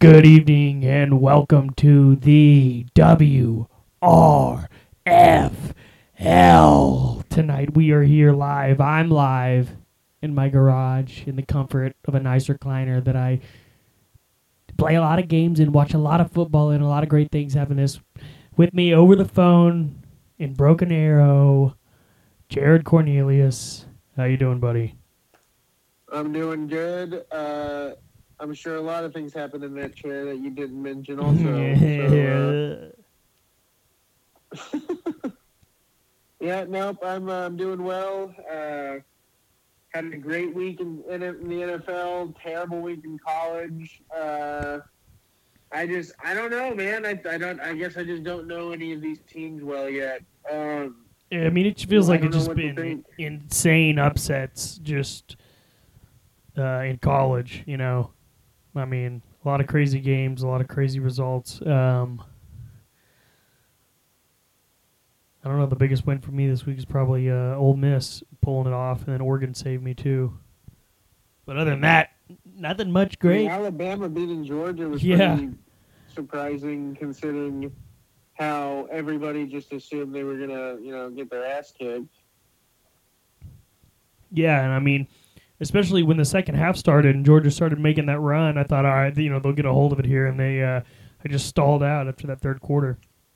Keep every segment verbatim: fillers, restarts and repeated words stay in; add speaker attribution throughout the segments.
Speaker 1: Good evening and welcome to the W R F L. Tonight we are here live. I'm live in my garage in the comfort of a nice recliner that I play a lot of games and watch a lot of football and a lot of great things happen. This with me over the phone in Broken Arrow, Jared Cornelius. How you doing, buddy?
Speaker 2: I'm doing good. Uh, I'm sure a lot of things happened in that chair that you didn't mention also. so, uh, yeah, nope, I'm, uh, I'm doing well. Uh, had a great week in, in, in the N F L, terrible week in college. Uh, I just, I don't know, man. I, I don't, I guess I just don't know any of these teams well yet. Um,
Speaker 1: yeah, I mean, it feels
Speaker 2: I
Speaker 1: like
Speaker 2: don't
Speaker 1: it's
Speaker 2: know
Speaker 1: just
Speaker 2: what to
Speaker 1: been
Speaker 2: think.
Speaker 1: insane upsets just uh, in college, you know. I mean, a lot of crazy games, a lot of crazy results. Um, I don't know. The biggest win for me this week is probably uh, Ole Miss pulling it off, and then Oregon saved me too. But other than that, nothing much
Speaker 2: I mean,
Speaker 1: great.
Speaker 2: Alabama beating Georgia was
Speaker 1: Yeah.
Speaker 2: pretty surprising considering how everybody just assumed they were gonna, you know, get their ass kicked.
Speaker 1: Yeah, and I mean, especially when the second half started and Georgia started making that run, I thought, all right, you know, they'll get a hold of it here, and they, uh, they just stalled out after that third quarter.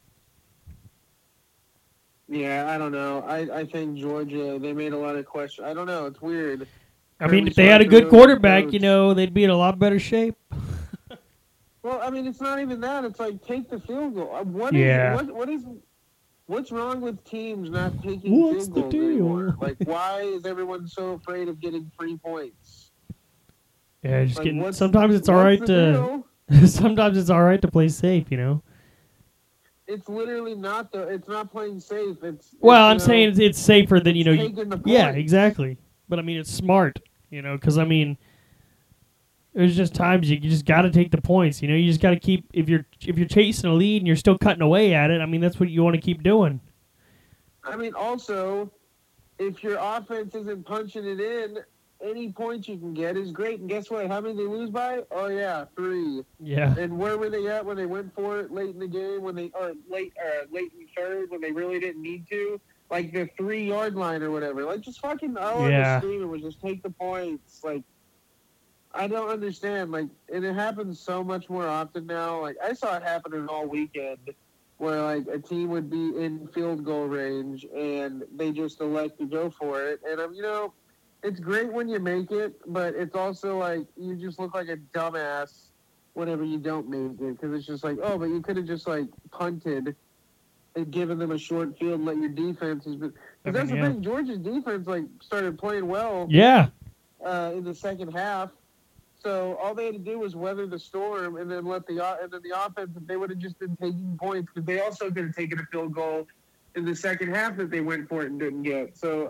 Speaker 2: Yeah, I don't know. I, I think Georgia, they made a lot of questions. I don't know. It's weird.
Speaker 1: I mean,
Speaker 2: Kirby
Speaker 1: if they had a
Speaker 2: Smart's
Speaker 1: good
Speaker 2: really
Speaker 1: quarterback, you
Speaker 2: coach.
Speaker 1: know, they'd be in a lot better shape.
Speaker 2: Well, I mean, it's not even that. It's like take the field goal. Uh, What
Speaker 1: Yeah.
Speaker 2: is what what is what's wrong with teams not taking
Speaker 1: What's
Speaker 2: field
Speaker 1: the
Speaker 2: goals
Speaker 1: deal?
Speaker 2: anymore? Like, why is everyone so afraid of getting free points?
Speaker 1: Yeah, just
Speaker 2: Like,
Speaker 1: getting.
Speaker 2: what's-
Speaker 1: Sometimes it's all
Speaker 2: what's
Speaker 1: right
Speaker 2: the
Speaker 1: to.
Speaker 2: deal?
Speaker 1: Sometimes it's all right to play safe, you know.
Speaker 2: It's literally not the. It's not playing safe. It's it's,
Speaker 1: Well,
Speaker 2: you
Speaker 1: I'm
Speaker 2: know,
Speaker 1: saying it's, it's safer than you
Speaker 2: it's
Speaker 1: know. You,
Speaker 2: taking the
Speaker 1: yeah,
Speaker 2: points.
Speaker 1: exactly. But I mean, it's smart, you know, because I mean, there's just times you, you just got to take the points. You know, you just got to keep if you're if you're chasing a lead and you're still cutting away at it. I mean, that's what you want to keep doing.
Speaker 2: I mean, also, if your offense isn't punching it in, any points you can get is great. And guess what? How many they lose by? Oh yeah, three.
Speaker 1: Yeah.
Speaker 2: And where were they at when they went for it late in the game? When they or late or late in the third when they really didn't need to, like the three yard line or whatever. Like just fucking all
Speaker 1: Yeah.
Speaker 2: I was screaming was just take the points. Like I don't understand. Like and it happens so much more often now. Like I saw it happening all weekend. Where like a team would be in field goal range and they just elect to go for it, and I'm, you know, it's great when you make it, but it's also like you just look like a dumbass whenever you don't make it because it's just like, oh, but you could have just like punted and given them a short field and let your defense. Because
Speaker 1: I
Speaker 2: that's
Speaker 1: mean,
Speaker 2: the
Speaker 1: yeah.
Speaker 2: thing, Georgia's defense like started playing well
Speaker 1: Yeah.
Speaker 2: uh, in the second half. So all they had to do was weather the storm, and then let the and then the offense. They would have just been taking points because they also could have taken a field goal in the second half that they went for it and didn't get. So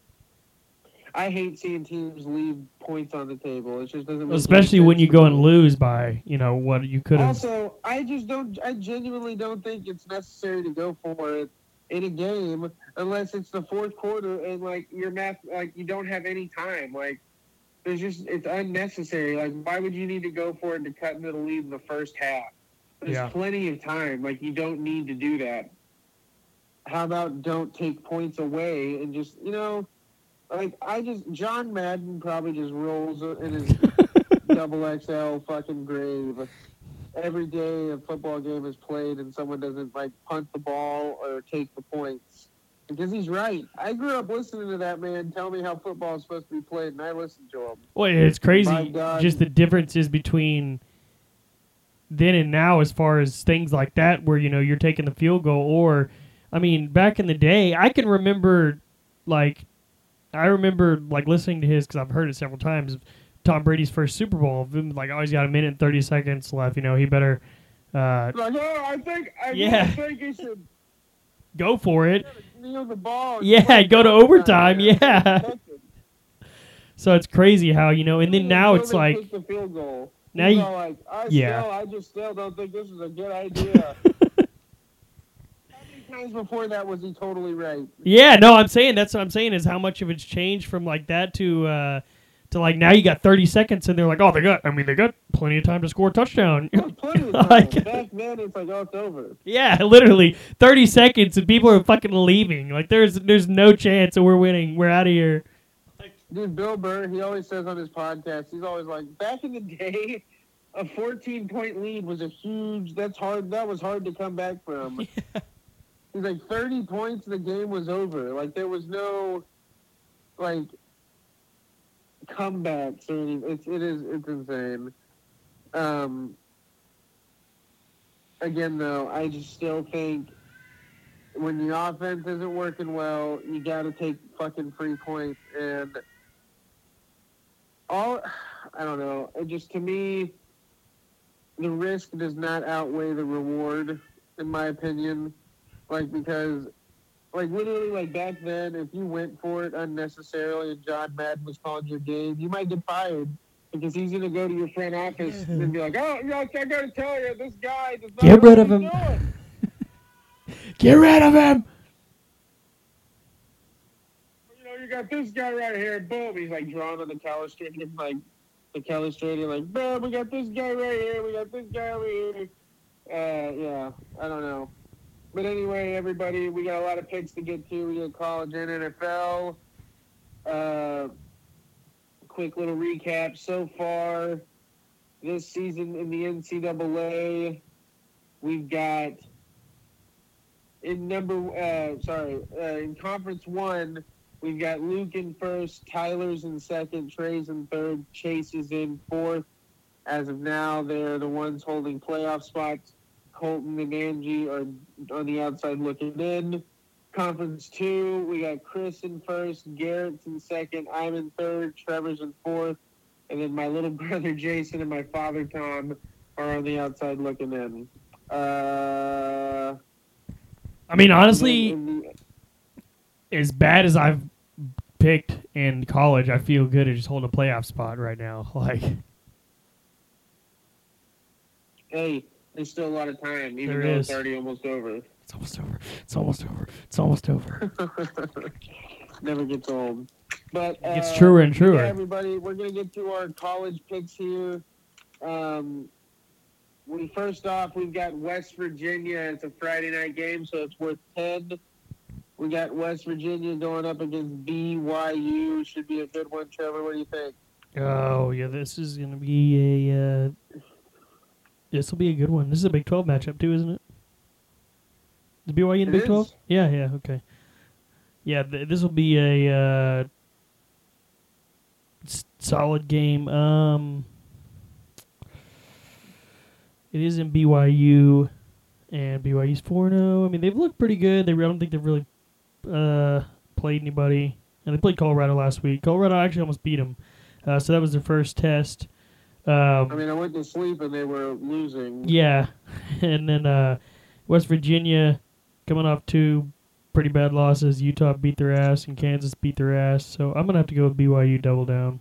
Speaker 2: I hate seeing teams leave points on the table. It just doesn't. Make
Speaker 1: Especially
Speaker 2: any
Speaker 1: when
Speaker 2: sense
Speaker 1: you
Speaker 2: to
Speaker 1: go
Speaker 2: me.
Speaker 1: and lose by you know what you could have.
Speaker 2: Also, I just don't. I genuinely don't think it's necessary to go for it in a game unless it's the fourth quarter and like your math, like you don't have any time, like. There's just it's unnecessary. Like, why would you need to go for it to cut into the lead in the first half? There's
Speaker 1: Yeah.
Speaker 2: plenty of time. Like, you don't need to do that. How about don't take points away and just, you know, like I just John Madden probably just rolls in his double X L fucking grave every day a football game is played and someone doesn't like punt the ball or take the points. Because he's right. I grew up listening to that man tell me how football is supposed to be played, and I listened to him.
Speaker 1: Well, it's
Speaker 2: My
Speaker 1: crazy.
Speaker 2: God.
Speaker 1: Just the differences between then and now, as far as things like that, where you know you're taking the field goal, or I mean, back in the day, I can remember, like, I remember like listening to his because I've heard it several times. Tom Brady's first Super Bowl, like, oh, he's got a minute and thirty seconds left. You know, he better uh,
Speaker 2: Like, oh, I think, I
Speaker 1: Yeah.
Speaker 2: think he should
Speaker 1: go for it.
Speaker 2: kneel the ball. and
Speaker 1: Yeah,
Speaker 2: play
Speaker 1: go to overtime,
Speaker 2: Yeah.
Speaker 1: yeah. So it's crazy how you know, and then now
Speaker 2: Until
Speaker 1: it's
Speaker 2: they
Speaker 1: like
Speaker 2: kick the field goal.
Speaker 1: now
Speaker 2: He's
Speaker 1: you-
Speaker 2: all like, I
Speaker 1: yeah.
Speaker 2: still, I just still don't think this is a good idea. How many times before that was he totally right?
Speaker 1: Yeah, no, I'm saying that's what I'm saying is how much of it's changed from like that to uh, to like now you got thirty seconds and they're like, oh, they got, I mean, they got plenty of time to score a touchdown.
Speaker 2: There's plenty of time.
Speaker 1: Like-
Speaker 2: Back then, it's like, oh, it's over.
Speaker 1: Yeah, literally thirty seconds and people are fucking leaving. Like there's there's no chance that we're winning. We're out of here.
Speaker 2: Dude, Bill Burr, he always says on his podcast, he's always like, back in the day, a fourteen-point lead was a huge, that's hard, that was hard to come back from.
Speaker 1: Yeah.
Speaker 2: He's like, thirty points, the game was over. Like, there was no, like, comebacks or anything. It's, it is, it's insane. Um, again, though, I just still think when the offense isn't working well, you got to take fucking free points. And all, I don't know, it just, to me, the risk does not outweigh the reward, in my opinion. Like, because, like, literally, like, back then, if you went for it unnecessarily and John Madden was calling your game, you might get fired because he's going to go to your front office and be like, oh, you know, I got to tell you, this guy does not
Speaker 1: Get
Speaker 2: know
Speaker 1: rid
Speaker 2: what
Speaker 1: of
Speaker 2: he's
Speaker 1: him.
Speaker 2: doing."
Speaker 1: Get rid of him.
Speaker 2: You know, you got this guy right here, boom. He's, like, drawing on the Keller Stadium, like, the Keller Stadium, like, boom, we got this guy right here, we got this guy over here. Uh, yeah, I don't know. But anyway, everybody, we got a lot of picks to get to. We got college and N F L. Uh, quick little recap. So far, this season in the N C double A, we've got in number, uh, sorry, uh, in Conference One, we've got Luke in first, Tyler's in second, Trey's in third, Chase is in fourth. As of now, they're the ones holding playoff spots. Colton and Angie are on the outside looking in. Conference two, we got Chris in first, Garrett's in second, I'm in third, Trevor's in fourth, and then my little brother Jason and my father Tom are on the outside looking in. Uh,
Speaker 1: I mean, honestly,
Speaker 2: in the,
Speaker 1: as bad as I've picked in college, I feel good at just holding a playoff spot right now. Like,
Speaker 2: hey, there's still a lot of time, even
Speaker 1: There
Speaker 2: though
Speaker 1: is.
Speaker 2: it's already almost over.
Speaker 1: it's almost over. It's almost over. It's almost over.
Speaker 2: Never gets old. But uh,
Speaker 1: It gets truer and truer.
Speaker 2: Yeah, everybody, we're gonna get to our college picks here. Um, we first off, we've got West Virginia. It's a Friday night game, so it's worth ten. We got West Virginia going up against B Y U. Should be a good one, Trevor. What do you think?
Speaker 1: Oh, yeah, this is going to be a... Uh, this will be a good one. This is a Big twelve matchup, too, isn't it? Is B Y U in the
Speaker 2: It
Speaker 1: Big twelve?
Speaker 2: is.
Speaker 1: Yeah, yeah, okay. Yeah, th- this will be a uh, s- solid game. Um, it is in B Y U, and B Y U's four and oh. I mean, they've looked pretty good. They I don't think they've really uh, played anybody. And they played Colorado last week. Colorado actually almost beat them. Uh, so that was their first test. Um,
Speaker 2: I mean, I went to sleep and they were losing.
Speaker 1: yeah. And then uh, West Virginia coming off two pretty bad losses. Utah beat their ass and Kansas beat their ass. So I'm going to have to go with B Y U double down.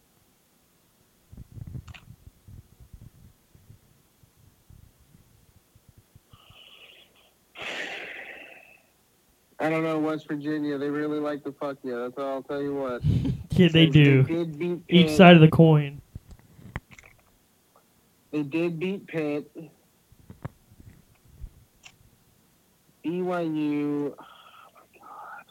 Speaker 2: I don't know, West Virginia. They really like to fuck you. That's all I'll tell you what.
Speaker 1: Yeah, they
Speaker 2: Since
Speaker 1: do.
Speaker 2: They did beat
Speaker 1: Each
Speaker 2: Pitt.
Speaker 1: side of the coin.
Speaker 2: They did beat Pitt. B Y U. Oh my God.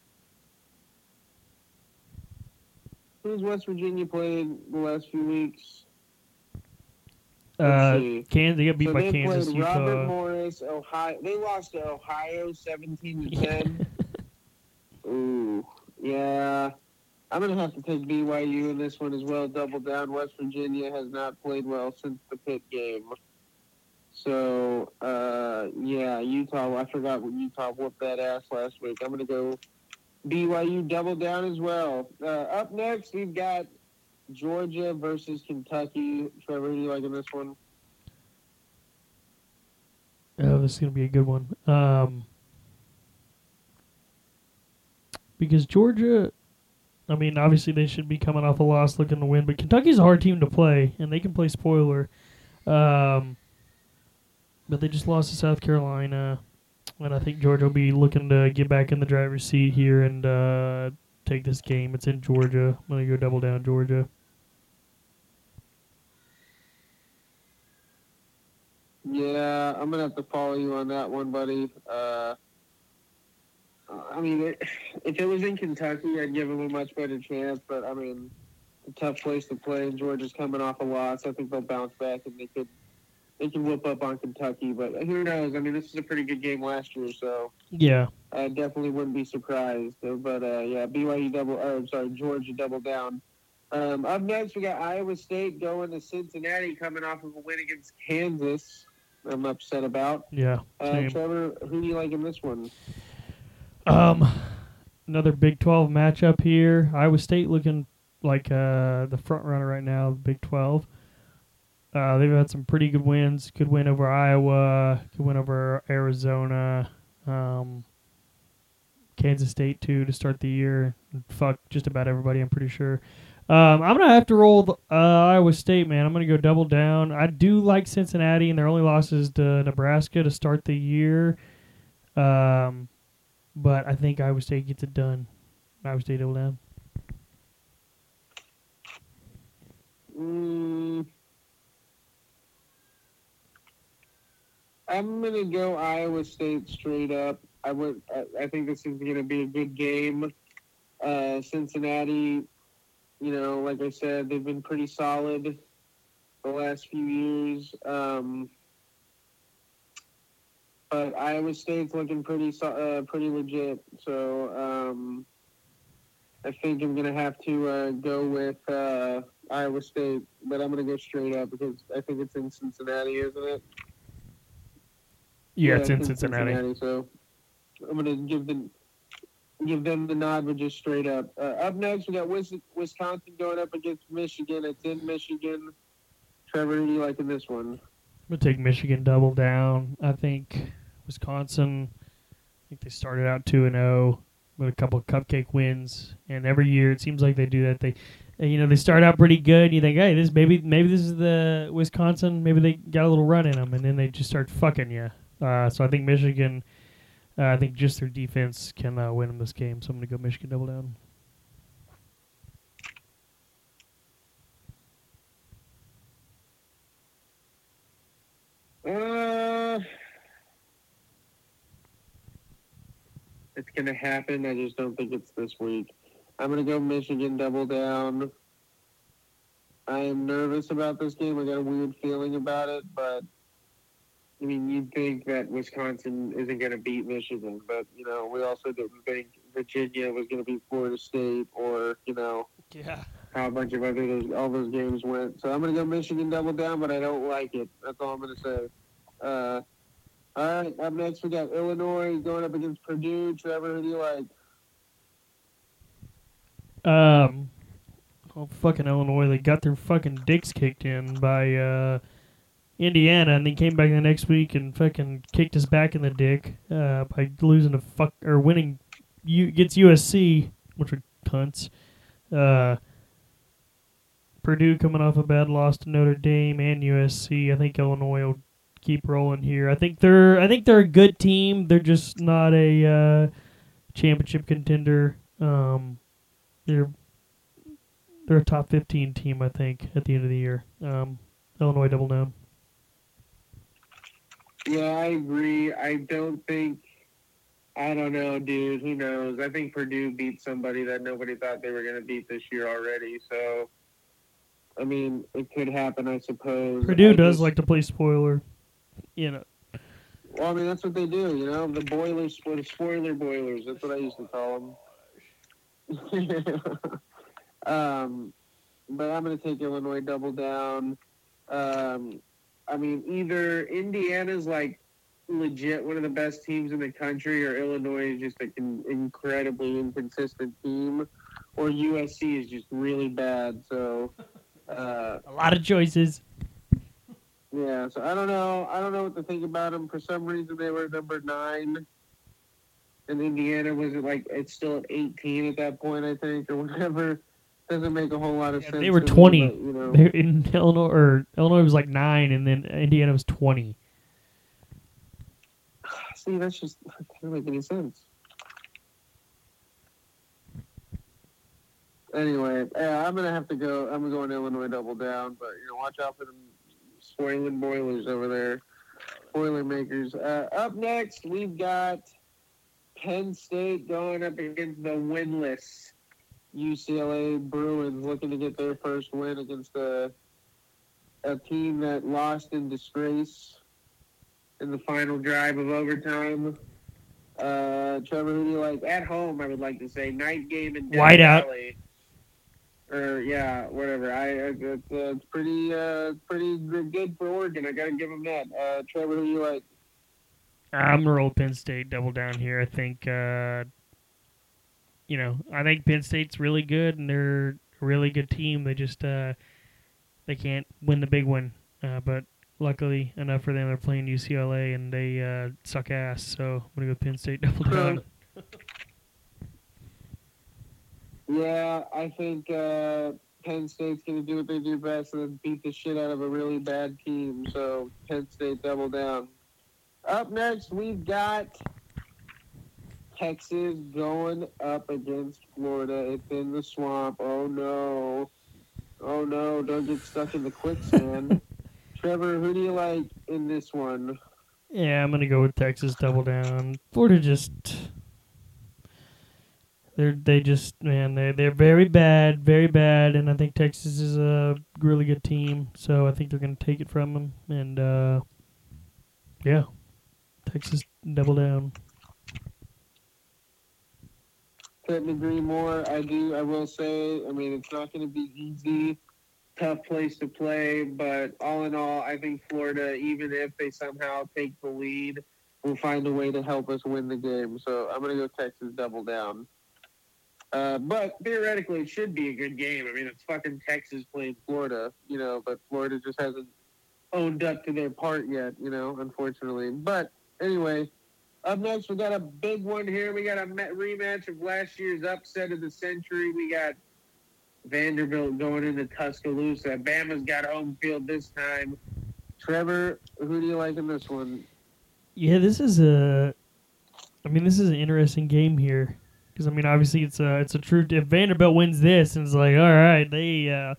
Speaker 2: Who's West Virginia played the last few weeks? Let's
Speaker 1: Uh,
Speaker 2: see.
Speaker 1: Kansas, they got beat
Speaker 2: so
Speaker 1: by
Speaker 2: they
Speaker 1: Kansas,
Speaker 2: played Robert
Speaker 1: Utah.
Speaker 2: Morris, Ohio. They lost to Ohio seventeen to ten. Ooh, yeah. I'm going to have to take B Y U in this one as well. Double down. West Virginia has not played well since the Pitt game. So, uh, yeah, Utah. I forgot what Utah whooped that ass last week. I'm going to go B Y U double down as well. Uh, up next, we've got Georgia versus Kentucky. Trevor, who do you like in this one?
Speaker 1: Oh, this is going to be a good one. Um, because Georgia, I mean, obviously they should be coming off a loss looking to win, but Kentucky's a hard team to play, and they can play spoiler. Um, but they just lost to South Carolina, and I think Georgia will be looking to get back in the driver's seat here and uh, take this game. It's in Georgia. I'm going to go double down Georgia.
Speaker 2: Yeah, I'm gonna have to follow you on that one, buddy. Uh, I mean, it, if it was in Kentucky, I'd give them a much better chance. But I mean, a tough place to play. Georgia's coming off a loss. I think they'll bounce back and they could they can whip up on Kentucky. But who knows? I mean, this is a pretty good game last year, so
Speaker 1: Yeah.
Speaker 2: I definitely wouldn't be surprised. But uh, yeah, B Y U double. Or I'm sorry, Georgia double down. Um, up next, we got Iowa State going to Cincinnati, coming off of a win against Kansas. I'm upset about.
Speaker 1: Yeah.
Speaker 2: Uh,
Speaker 1: Same.
Speaker 2: Trevor, who do you like in this one?
Speaker 1: Um, another Big twelve matchup here. Iowa State looking like uh, the front runner right now, of Big twelve. Uh, they've had some pretty good wins. Good win over Iowa. Good win over Arizona. Um, Kansas State, too, to start the year. Fuck just about everybody, I'm pretty sure. Um, I'm going to have to roll uh, Iowa State, man. I'm going to go double down. I do like Cincinnati, and their only losses to Nebraska to start the year. Um, but I think Iowa State gets it done. Iowa State double down.
Speaker 2: Mm, I'm going to go Iowa State straight up. I would. I, I think this is going to be a good game. Uh, Cincinnati, you know, like I said, they've been pretty solid the last few years. Um, but Iowa State's looking pretty, uh, pretty legit. So um, I think I'm gonna have to uh, go with uh, Iowa State, but I'm gonna go straight up because I think it's in Cincinnati, isn't it?
Speaker 1: Yeah, yeah it's in Cincinnati.
Speaker 2: Cincinnati. So I'm gonna give the give them the nod, but just straight up. Uh, up next, we got Wisconsin going up against Michigan. It's in Michigan. Trevor, who do you like in this one?
Speaker 1: I'm going to take Michigan double down. I think Wisconsin, I think they started out two and oh with a couple of cupcake wins. And every year it seems like they do that. They, you know, they start out pretty good. You think, hey, this maybe maybe this is the Wisconsin. Maybe they got a little run in them. And then they just start fucking you. Uh, so I think Michigan... Uh, I think just their defense can uh, win in this game, so I'm going to go Michigan double down.
Speaker 2: Uh, it's going to happen. I just don't think it's this week. I'm going to go Michigan double down. I am nervous about this game. I got a weird feeling about it, but I mean, you'd think that Wisconsin isn't going to beat Michigan, but, you know, we also didn't think Virginia was going to beat Florida State or, you know,
Speaker 1: yeah.
Speaker 2: how a bunch of other those, all those games went. So I'm going to go Michigan double down, but I don't like it. That's all I'm going to say. Uh, all right, up next we got Illinois going up against Purdue. Trevor, who do you like?
Speaker 1: Um, oh, fucking Illinois. They got their fucking dicks kicked in by, uh, Indiana, and then came back the next week and fucking kicked us back in the dick uh, by losing to fuck or winning. U gets U S C, which are cunts. Uh, Purdue coming off a bad loss to Notre Dame and U S C. I think Illinois will keep rolling here. I think they're I think they're a good team. They're just not a uh, championship contender. Um, they're they're a top fifteen team, I think, at the end of the year. Um, Illinois double down.
Speaker 2: Yeah, I agree. I don't think, I don't know, dude. Who knows? I think Purdue beat somebody that nobody thought they were going to beat this year already. So, I mean, it could happen, I suppose.
Speaker 1: Purdue
Speaker 2: I
Speaker 1: does
Speaker 2: just,
Speaker 1: like to play spoiler, you know.
Speaker 2: Well, I mean, that's what they do, you know? The boilers, the spoiler boilers. That's what I used to call them. um, but I'm going to take Illinois double down. Um, I mean, either Indiana's like legit one of the best teams in the country, or Illinois is just an in- incredibly inconsistent team, or U S C is just really bad. So, uh,
Speaker 1: a lot of choices.
Speaker 2: Yeah, so I don't know. I don't know what to think about them. For some reason, they were number nine, and Indiana was at like it's still at eighteen at that point, I think, or whatever. Doesn't make a whole lot of
Speaker 1: yeah,
Speaker 2: sense.
Speaker 1: They were
Speaker 2: to
Speaker 1: twenty.
Speaker 2: Me, but, you know.
Speaker 1: They were in Illinois, or Illinois was like nine, and then Indiana was twenty.
Speaker 2: See, that's just that doesn't make any sense. Anyway, yeah, I'm gonna have to go. I'm going Illinois double down, but you know, watch out for them spoiling boilers over there, boiler makers. Uh, up next, we've got Penn State going up against the winless U C L A Bruins, looking to get their first win against a a team that lost in disgrace in the final drive of overtime. Uh, Trevor, who do you like? At home, I would like to say night game in Death
Speaker 1: Whiteout.
Speaker 2: Valley. Or yeah, whatever. I it's, uh, it's pretty uh pretty good for Oregon. I gotta give them that. Uh, Trevor, who do you like?
Speaker 1: I'm gonna roll Penn State double down here. I think, uh, you know, I think Penn State's really good and they're a really good team. They just uh, they can't win the big one, uh, but luckily enough for them, they're playing U C L A and they uh, suck ass. So I'm gonna go Penn State double down.
Speaker 2: Yeah, I think uh, Penn State's going to do what they do best and beat the shit out of a really bad team. So Penn State double down. Up next, we've got Texas going up against Florida. It's in the swamp. Oh no. Oh no, don't get stuck in the quicksand. Trevor, who do you like in this one?
Speaker 1: Yeah, I'm gonna go with Texas double down. Florida just they're they just man they they're very bad, very bad, and I think Texas is a really good team. So I think they're gonna take it from them, and uh, yeah, Texas double down.
Speaker 2: Couldn't agree more. I do. I will say. I mean, it's not going to be easy. Tough place to play, but all in all, I think Florida, even if they somehow take the lead, will find a way to help us win the game. So I'm going to go Texas double down. Uh, but theoretically, it should be a good game. I mean, it's fucking Texas playing Florida, you know, but Florida just hasn't owned up to their part yet, you know, unfortunately. But anyway, up next, we got a big one here. We got a rematch of last year's upset of the century. We got Vanderbilt going into Tuscaloosa. Bama's got home field this time. Trevor, who do you like in this one?
Speaker 1: Yeah, this is a. I mean, this is an interesting game here because I mean, obviously, it's a it's a true. If Vanderbilt wins this, and it's like, all right, they uh,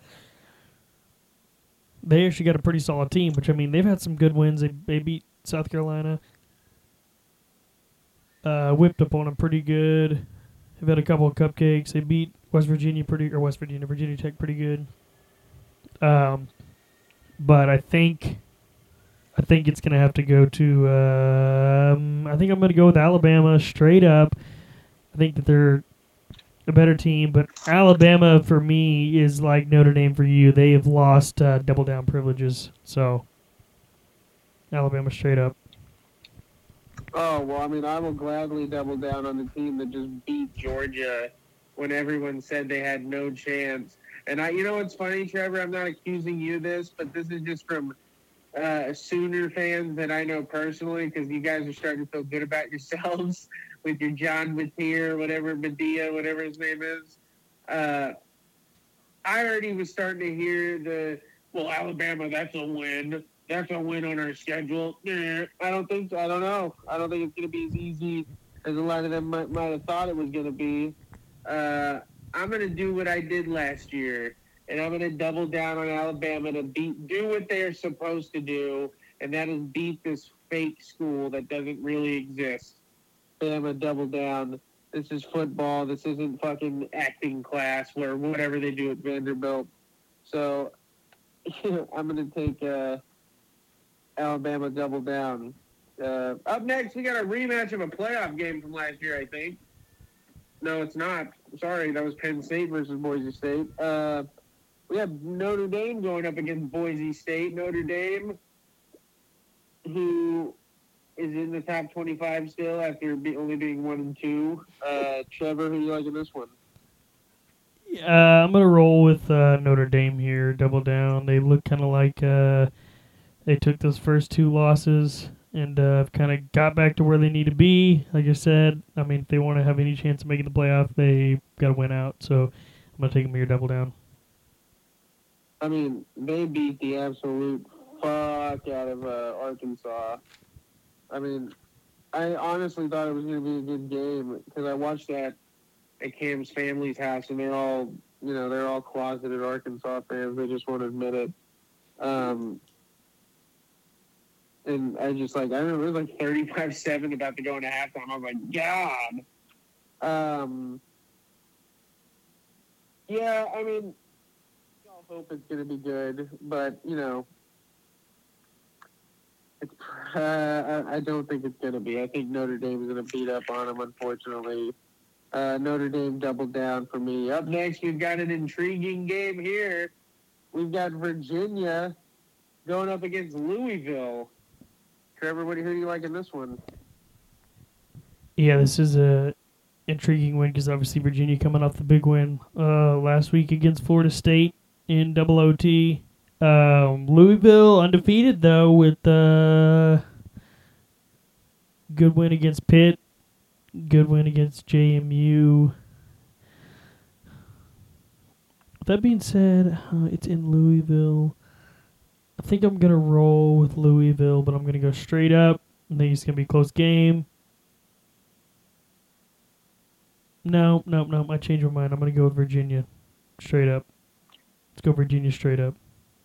Speaker 1: they actually got a pretty solid team. Which I mean, they've had some good wins. They they beat South Carolina, uh, whipped up on them pretty good. They've had a couple of cupcakes. They beat West Virginia pretty or West Virginia Virginia Tech pretty good. Um, but I think I think it's gonna have to go to. Um, I think I'm gonna go with Alabama straight up. I think that they're a better team, but Alabama for me is like Notre Dame for you. They have lost uh, double down privileges, so Alabama straight up.
Speaker 2: Oh, well, I mean, I will gladly double down on the team that just beat Georgia when everyone said they had no chance. And I, you know what's funny, Trevor? I'm not accusing you of this, but this is just from uh, Sooner fans that I know personally because you guys are starting to feel good about yourselves with your John Mateer, whatever, Medea, whatever his name is. Uh, I already was starting to hear the, well, Alabama, that's a win. That's a win on our schedule. I don't think so. I don't know. I don't think it's going to be as easy as a lot of them might, might have thought it was going to be. Uh, I'm going to do what I did last year, and I'm going to double down on Alabama to beat, do what they are supposed to do, and that is beat this fake school that doesn't really exist. Bama double down. This is football. This isn't fucking acting class where whatever they do at Vanderbilt. So I'm going to take uh, Alabama double down. Uh, up next, we got a rematch of a playoff game from last year, I think. No, it's not. Sorry, that was Penn State versus Boise State. Uh, we have Notre Dame going up against Boise State. Notre Dame, who is in the top twenty-five still after be, only being one and two. Uh, Trevor, who do you like in this one?
Speaker 1: Uh, I'm gonna roll with uh, Notre Dame here. Double down. They look kind of like uh, they took those first two losses and uh, kind of got back to where they need to be. Like I said, I mean, if they want to have any chance of making the playoff, they got to win out. So I'm gonna take them here. Double down.
Speaker 2: I mean, they beat the absolute fuck out of uh, Arkansas. I mean, I honestly thought it was going to be a good game because I watched that at Cam's family's house, and they're all you know, they're all closeted Arkansas fans. They just won't admit it. Um, and I just like, I remember it was like thirty-five seven about to go into halftime. I was like, God. Um, yeah, I mean, we all hope it's going to be good, but, you know, it's, uh, I don't think it's going to be. I think Notre Dame is going to beat up on them, unfortunately. Uh, Notre Dame doubled down for me. Up next, we've got an intriguing game here. We've got Virginia going up against Louisville. Trevor, what do you, who do you like in this one?
Speaker 1: Yeah, this is a intriguing win because obviously Virginia coming off the big win uh, last week against Florida State in double O T. Um, Louisville undefeated though with a uh, good win against Pitt, good win against J M U. With that being said, uh, it's in Louisville. I think I'm gonna roll with Louisville, but I'm gonna go straight up. I think it's gonna be a close game. No, no, no. I changed my mind. I'm going to go with Virginia. Straight up. Let's go Virginia straight up.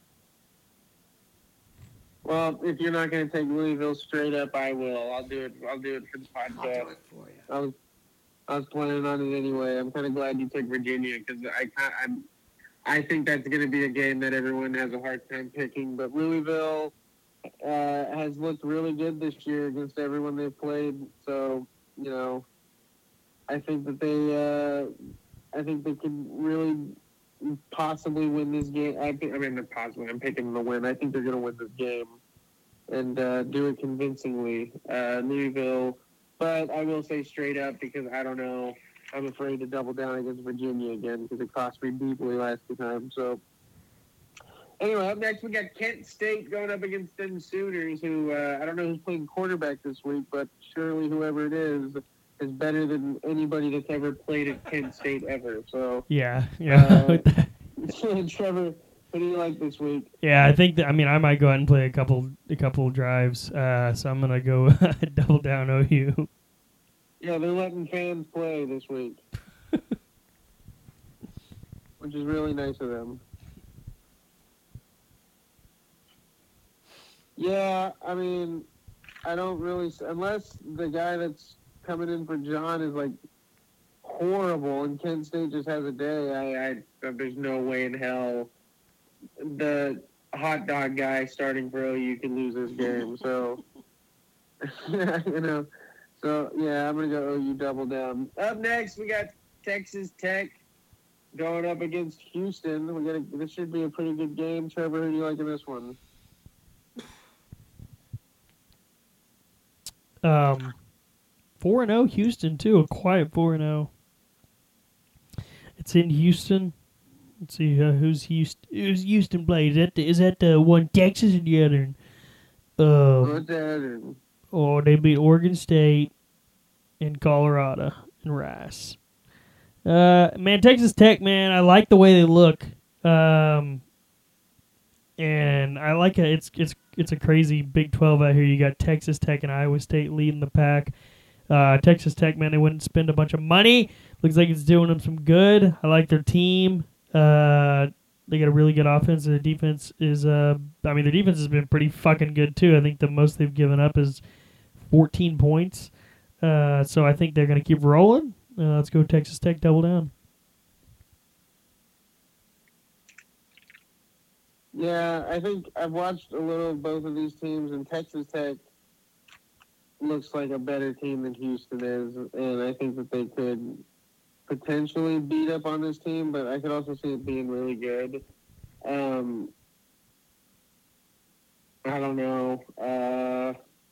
Speaker 2: Well, if you're not going to take Louisville straight up, I will. I'll do it. I'll do it for the podcast.
Speaker 3: I'll do it for you.
Speaker 2: I was, I was planning on it anyway. I'm kind of glad you took Virginia because I, I'm, I think that's going to be a game that everyone has a hard time picking. But Louisville uh, has looked really good this year against everyone they've played. So, you know, I think that they, uh, I think they can really possibly win this game. I, think, I mean, not possibly. I'm picking them to win. I think they're going to win this game and uh, do it convincingly, uh, Louisville. But I will say straight up because I don't know. I'm afraid to double down against Virginia again because it cost me deeply last time. So anyway, up next we got Kent State going up against them Sooners, who uh, I don't know who's playing quarterback this week, but surely whoever it is is better than anybody that's ever played at Kent State ever. So
Speaker 1: yeah, yeah.
Speaker 2: Uh, Trevor, what do you like this week?
Speaker 1: Yeah, I think that. I mean, I might go out and play a couple, a couple drives. Uh, so I'm gonna go double down O U.
Speaker 2: Yeah, they're letting fans play this week, which is really nice of them. Yeah, I mean, I don't really, unless the guy that's coming in for John is like horrible and Kent State just has a day, I, I there's no way in hell the hot dog guy starting for O U can lose this game. So, you know, so yeah, I'm going to go O U double down. Up next, we got Texas Tech going up against Houston. We got a, this should be a pretty good game. Trevor, who do you like in this one?
Speaker 1: Um, four and zero Houston too. A quiet four and zero. It's in Houston. Let's see uh, who's Houston. Who's Houston play? Is that the, is that the one Texas or the other? Um, oh, they beat Oregon State and Colorado and Rice. Uh, man, Texas Tech, man, I like the way they look. Um, and I like it. It's it's it's a crazy Big twelve out here. You got Texas Tech and Iowa State leading the pack. Uh, Texas Tech, man, they wouldn't spend a bunch of money. Looks like it's doing them some good. I like their team. Uh, they got a really good offense. Their defense is, uh, I mean, their defense has been pretty fucking good too. I think the most they've given up is fourteen points. Uh, so I think they're going to keep rolling. Uh, let's go Texas Tech double down.
Speaker 2: Yeah, I think I've watched a little of both of these teams, and Texas Tech looks like a better team than Houston is, and I think that they could potentially beat up on this team, but I could also see it being really good. Um, I don't know. Uh,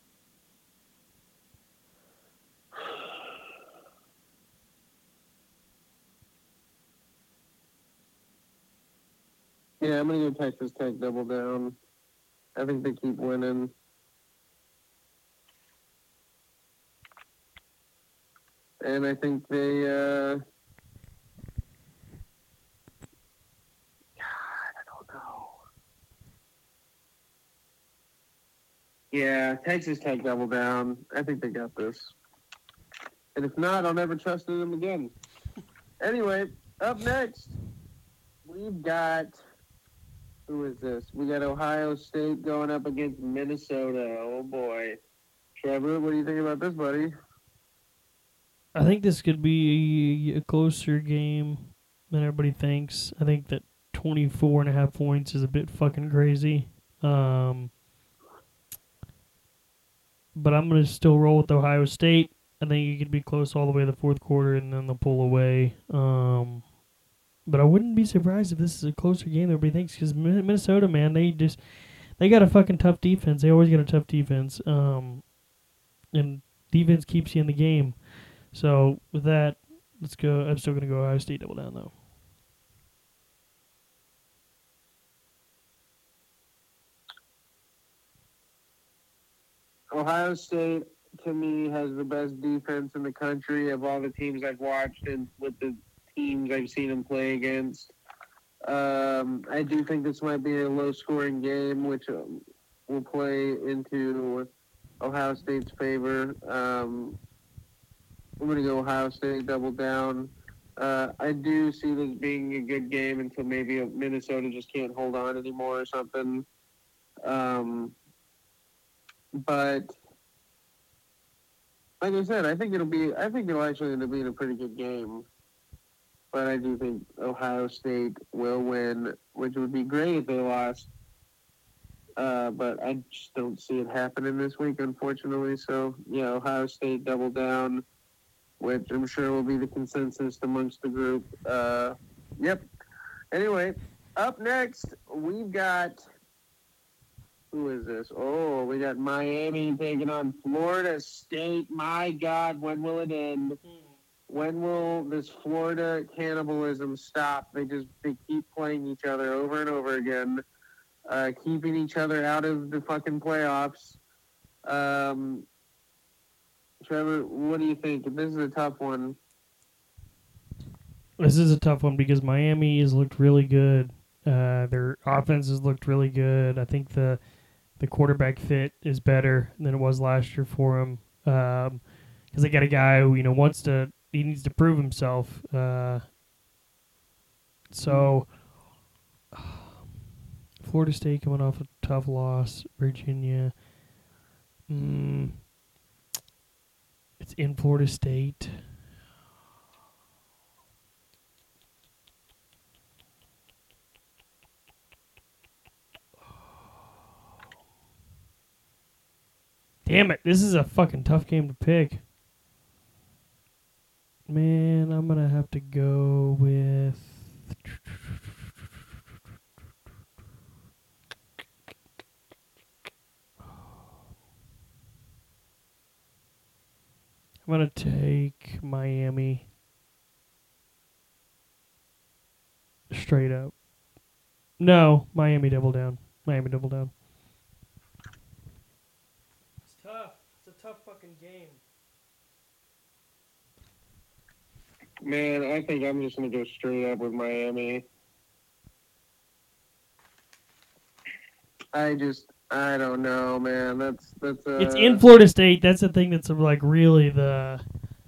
Speaker 2: yeah, I'm going to go Texas Tech double down. I think they keep winning. And I think they, uh, God, I don't know. Yeah, Texas Tech double down. I think they got this. And if not, I'll never trust in them again. Anyway, up next, we've got who is this? We got Ohio State going up against Minnesota. Oh boy, Trevor, what do you think about this, buddy?
Speaker 1: I think this could be a closer game than everybody thinks. I think that twenty-four and a half points is a bit fucking crazy. Um, but I'm going to still roll with Ohio State. I think it could be close all the way to the fourth quarter, and then they'll pull away. Um, but I wouldn't be surprised if this is a closer game than everybody thinks, because Minnesota, man, they just they got a fucking tough defense. They always got a tough defense, um, and defense keeps you in the game. So with that, let's go. I'm still gonna go Ohio State double down though.
Speaker 2: Ohio State, to me, has the best defense in the country of all the teams I've watched and with the teams I've seen them play against. Um, I do think this might be a low-scoring game, which um, will play into Ohio State's favor. Um, I'm going to go Ohio State double down. Uh, I do see this being a good game until maybe Minnesota just can't hold on anymore or something. Um, but like I said, I think it'll be. I think it'll actually end up being a pretty good game. But I do think Ohio State will win, which would be great if they lost. Uh, but I just don't see it happening this week, unfortunately. So yeah, Ohio State double down, which I'm sure will be the consensus amongst the group. Uh, yep. Anyway, up next we've got. Who is this? Oh, we got Miami taking on Florida State. My God, when will it end? When will this Florida cannibalism stop? They just they keep playing each other over and over again, uh, keeping each other out of the fucking playoffs. Um, Trevor, what do you think? This is a tough one.
Speaker 1: This is a tough one because Miami has looked really good. Uh, their offense has looked really good. I think the the quarterback fit is better than it was last year for him, because um, they got a guy who you know wants to. He needs to prove himself. Uh, so, Florida State coming off a tough loss. Virginia. Mm, it's in Florida State. Damn it, this is a fucking tough game to pick. Man, I'm going to have to go with... I'm going to take Miami straight up. No, Miami double down. Miami double down. It's tough. It's a tough fucking game.
Speaker 2: Man, I think I'm just going to go straight up with Miami. I just, I don't know, man. That's that's. Uh...
Speaker 1: It's in Florida State. That's the thing that's like really the.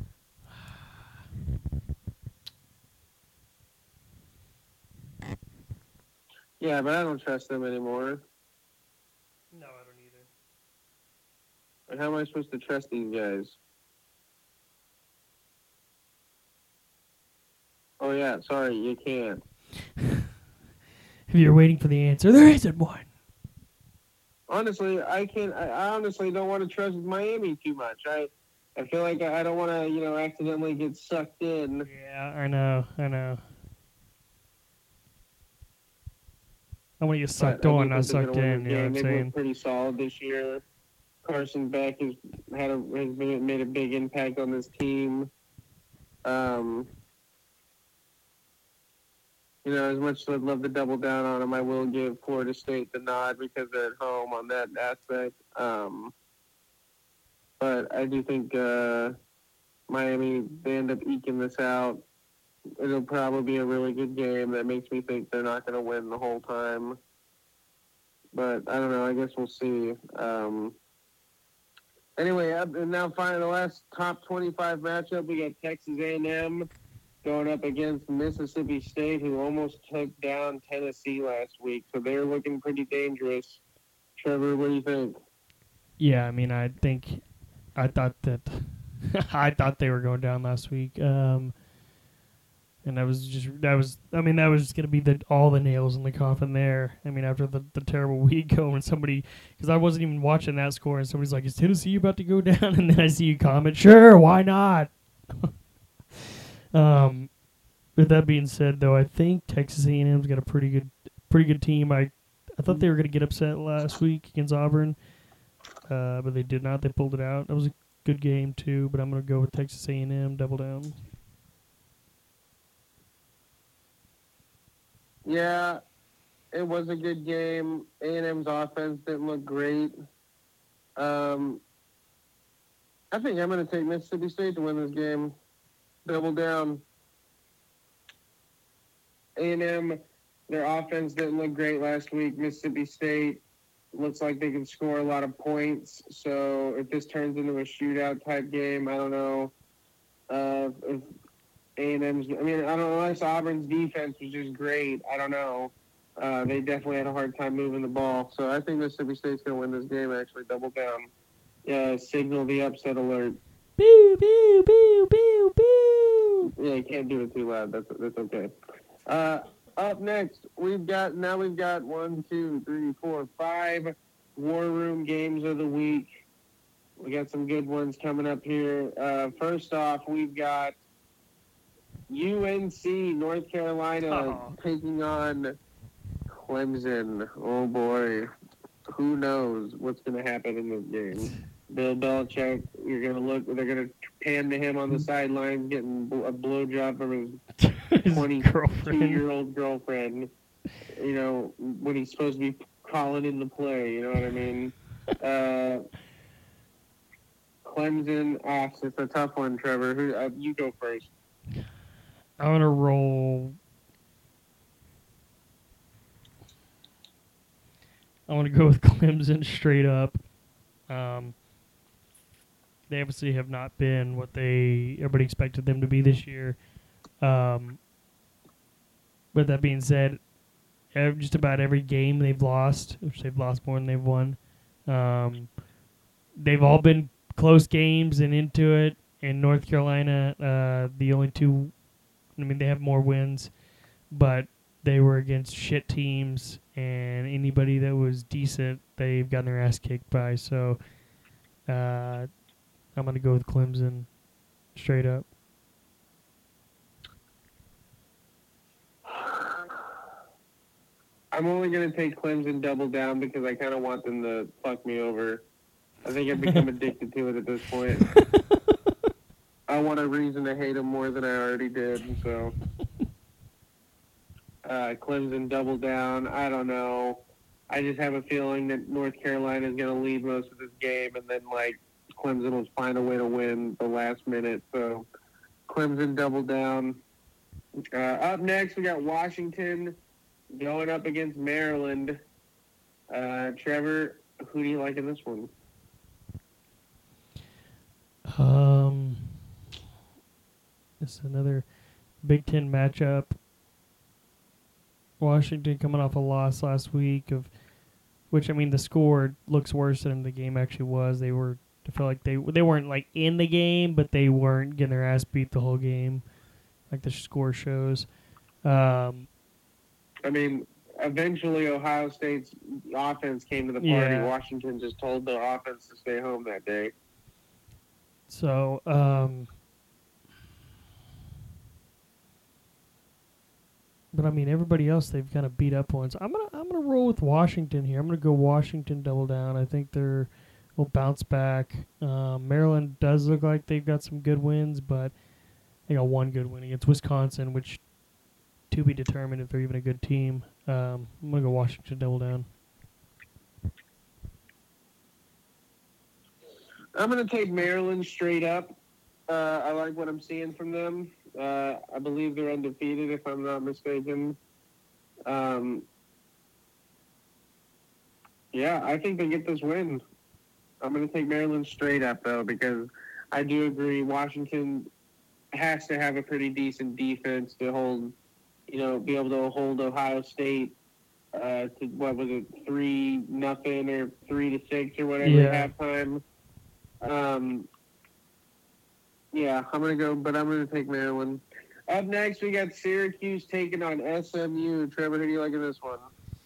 Speaker 2: Yeah, but I don't trust them anymore.
Speaker 1: No, I don't either.
Speaker 2: And how am I supposed to trust these guys? Oh yeah, sorry, you can't.
Speaker 1: If you're waiting for the answer, there isn't one.
Speaker 2: Honestly, I can't. I, I honestly don't want to trust Miami too much. I, I feel like I, I don't want to, you know, accidentally get sucked in.
Speaker 1: Yeah, I know, I know. I want to get sucked
Speaker 2: But
Speaker 1: on, not sucked in. You know what I'm
Speaker 2: They've
Speaker 1: saying?
Speaker 2: been pretty solid this year. Carson Beck has had a has been, made a big impact on this team. Um, you know, as much as I'd love to double down on them, I will give Florida State the nod because they're at home on that aspect. Um, but I do think uh, Miami, they end up eking this out. It'll probably be a really good game. That makes me think they're not going to win the whole time. But I don't know. I guess we'll see. Um, anyway, and now finally the last top twenty-five matchup, we got Texas A and M going up against Mississippi State, who almost took down Tennessee last week. So they're looking pretty dangerous. Trevor, what do you think?
Speaker 1: Yeah, I mean, I think I thought that I thought they were going down last week, um, and that was just that was. I mean, that was just gonna be the all the nails in the coffin there. I mean, after the, the terrible week go and somebody, because I wasn't even watching that score, and somebody's like, "Is Tennessee about to go down?" And then I see you comment, "Sure, why not?" um, with that being said, though, I think Texas A and M's got a pretty good pretty good team. I I thought they were gonna get upset last week against Auburn. Uh, but they did not. They pulled it out. That was a good game too. But I'm going to go with Texas A and M. Double down.
Speaker 2: Yeah, it was a good game. A and M's offense didn't look great. Um, I think I'm going to take Mississippi State to win this game. Double down. A and M, their offense didn't look great last week. Mississippi State looks like they can score a lot of points. So if this turns into a shootout type game, I don't know uh, if A and M's. I mean, I don't know. Unless Auburn's defense was just great, I don't know. Uh, they definitely had a hard time moving the ball. So I think Mississippi State's going to win this game. Actually, double down. Yeah, signal the upset alert.
Speaker 1: Boo, boo, boo, boo, boo.
Speaker 2: Yeah, you can't do it too loud. That's that's okay. Uh, up next, we've got now we've got one, two, three, four, five War Room games of the week. We got some good ones coming up here. Uh, first off, we've got U N C North Carolina
Speaker 1: Oh.
Speaker 2: taking on Clemson. Oh boy, who knows what's going to happen in this game? Bill Belichick, you're going to look. They're going to pan to him on the sidelines, getting a blowjob from his twenty-two-year-old girlfriend. You know, when he's supposed to be calling in the play. You know what I mean? Uh, Clemson. Ah, it's a tough one, Trevor. Who? Uh, you go first.
Speaker 1: I'm going to roll. I want to go with Clemson straight up. Um, they obviously have not been what they everybody expected them to be this year. Um, with that being said, ev- just about every game they've lost, which they've lost more than they've won, um, they've all been close games and into it. In North Carolina, uh, the only two, I mean, they have more wins, but they were against shit teams, and anybody that was decent, they've gotten their ass kicked by. So uh, I'm going to go with Clemson straight up.
Speaker 2: I'm only going to take Clemson double down because I kind of want them to fuck me over. I think I've become addicted to it at this point. I want a reason to hate them more than I already did. So, uh, Clemson double down. I don't know. I just have a feeling that North Carolina is going to lead most of this game, and then like Clemson will find a way to win the last minute. So, Clemson double down. Uh, up next, we got Washington going up against Maryland. Uh, Trevor, who do you like in this one?
Speaker 1: Um, this is another Big Ten matchup. Washington coming off a loss last week, of which I mean the score looks worse than the game actually was. They were, I feel like they they weren't like in the game, but they weren't getting their ass beat the whole game, like the score shows. Um,
Speaker 2: I mean, eventually Ohio State's offense came to the party.
Speaker 1: Yeah.
Speaker 2: Washington just told their offense to stay home that day.
Speaker 1: So, um, but I mean, everybody else they've kind of beat up on. So I'm gonna I'm gonna roll with Washington here. I'm gonna go Washington double down. I think they're will bounce back. Um, Maryland does look like they've got some good wins, but they got one good win against Wisconsin, which to be determined if they're even a good team. Um, I'm gonna go Washington double down.
Speaker 2: I'm going to take Maryland straight up. Uh, I like what I'm seeing from them. Uh, I believe they're undefeated, if I'm not mistaken. Um, yeah, I think they get this win. I'm going to take Maryland straight up, though, because I do agree Washington has to have a pretty decent defense to hold, you know, be able to hold Ohio State uh, to what was it, three nothing or three to six or whatever
Speaker 1: Yeah.
Speaker 2: at halftime. Um, yeah, I'm gonna go, but I'm gonna take Maryland. Up next, we got Syracuse taking on S M U. Trevor, who do you like in this one?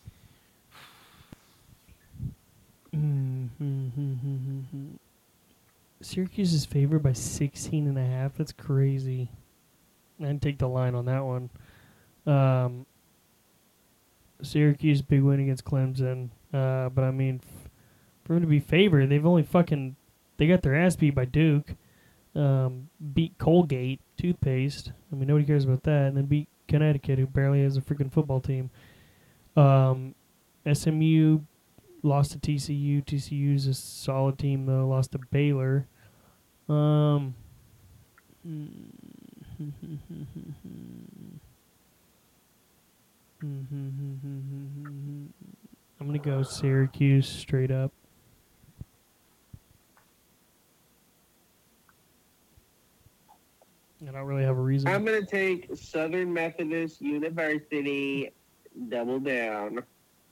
Speaker 1: Mm-hmm. Syracuse is favored by sixteen and a half. That's crazy. I'd take the line on that one. Um, Syracuse big win against Clemson. Uh, but I mean, f- for them to be favored, they've only fucking they got their ass beat by Duke. Um, beat Colgate toothpaste. I mean, nobody cares about that. And then beat Connecticut, who barely has a freaking football team. Um, S M U lost to T C U. T C U's a solid team though. Lost to Baylor. Um. I'm gonna go Syracuse straight up. I don't really have a reason.
Speaker 2: I'm gonna take Southern Methodist University double down.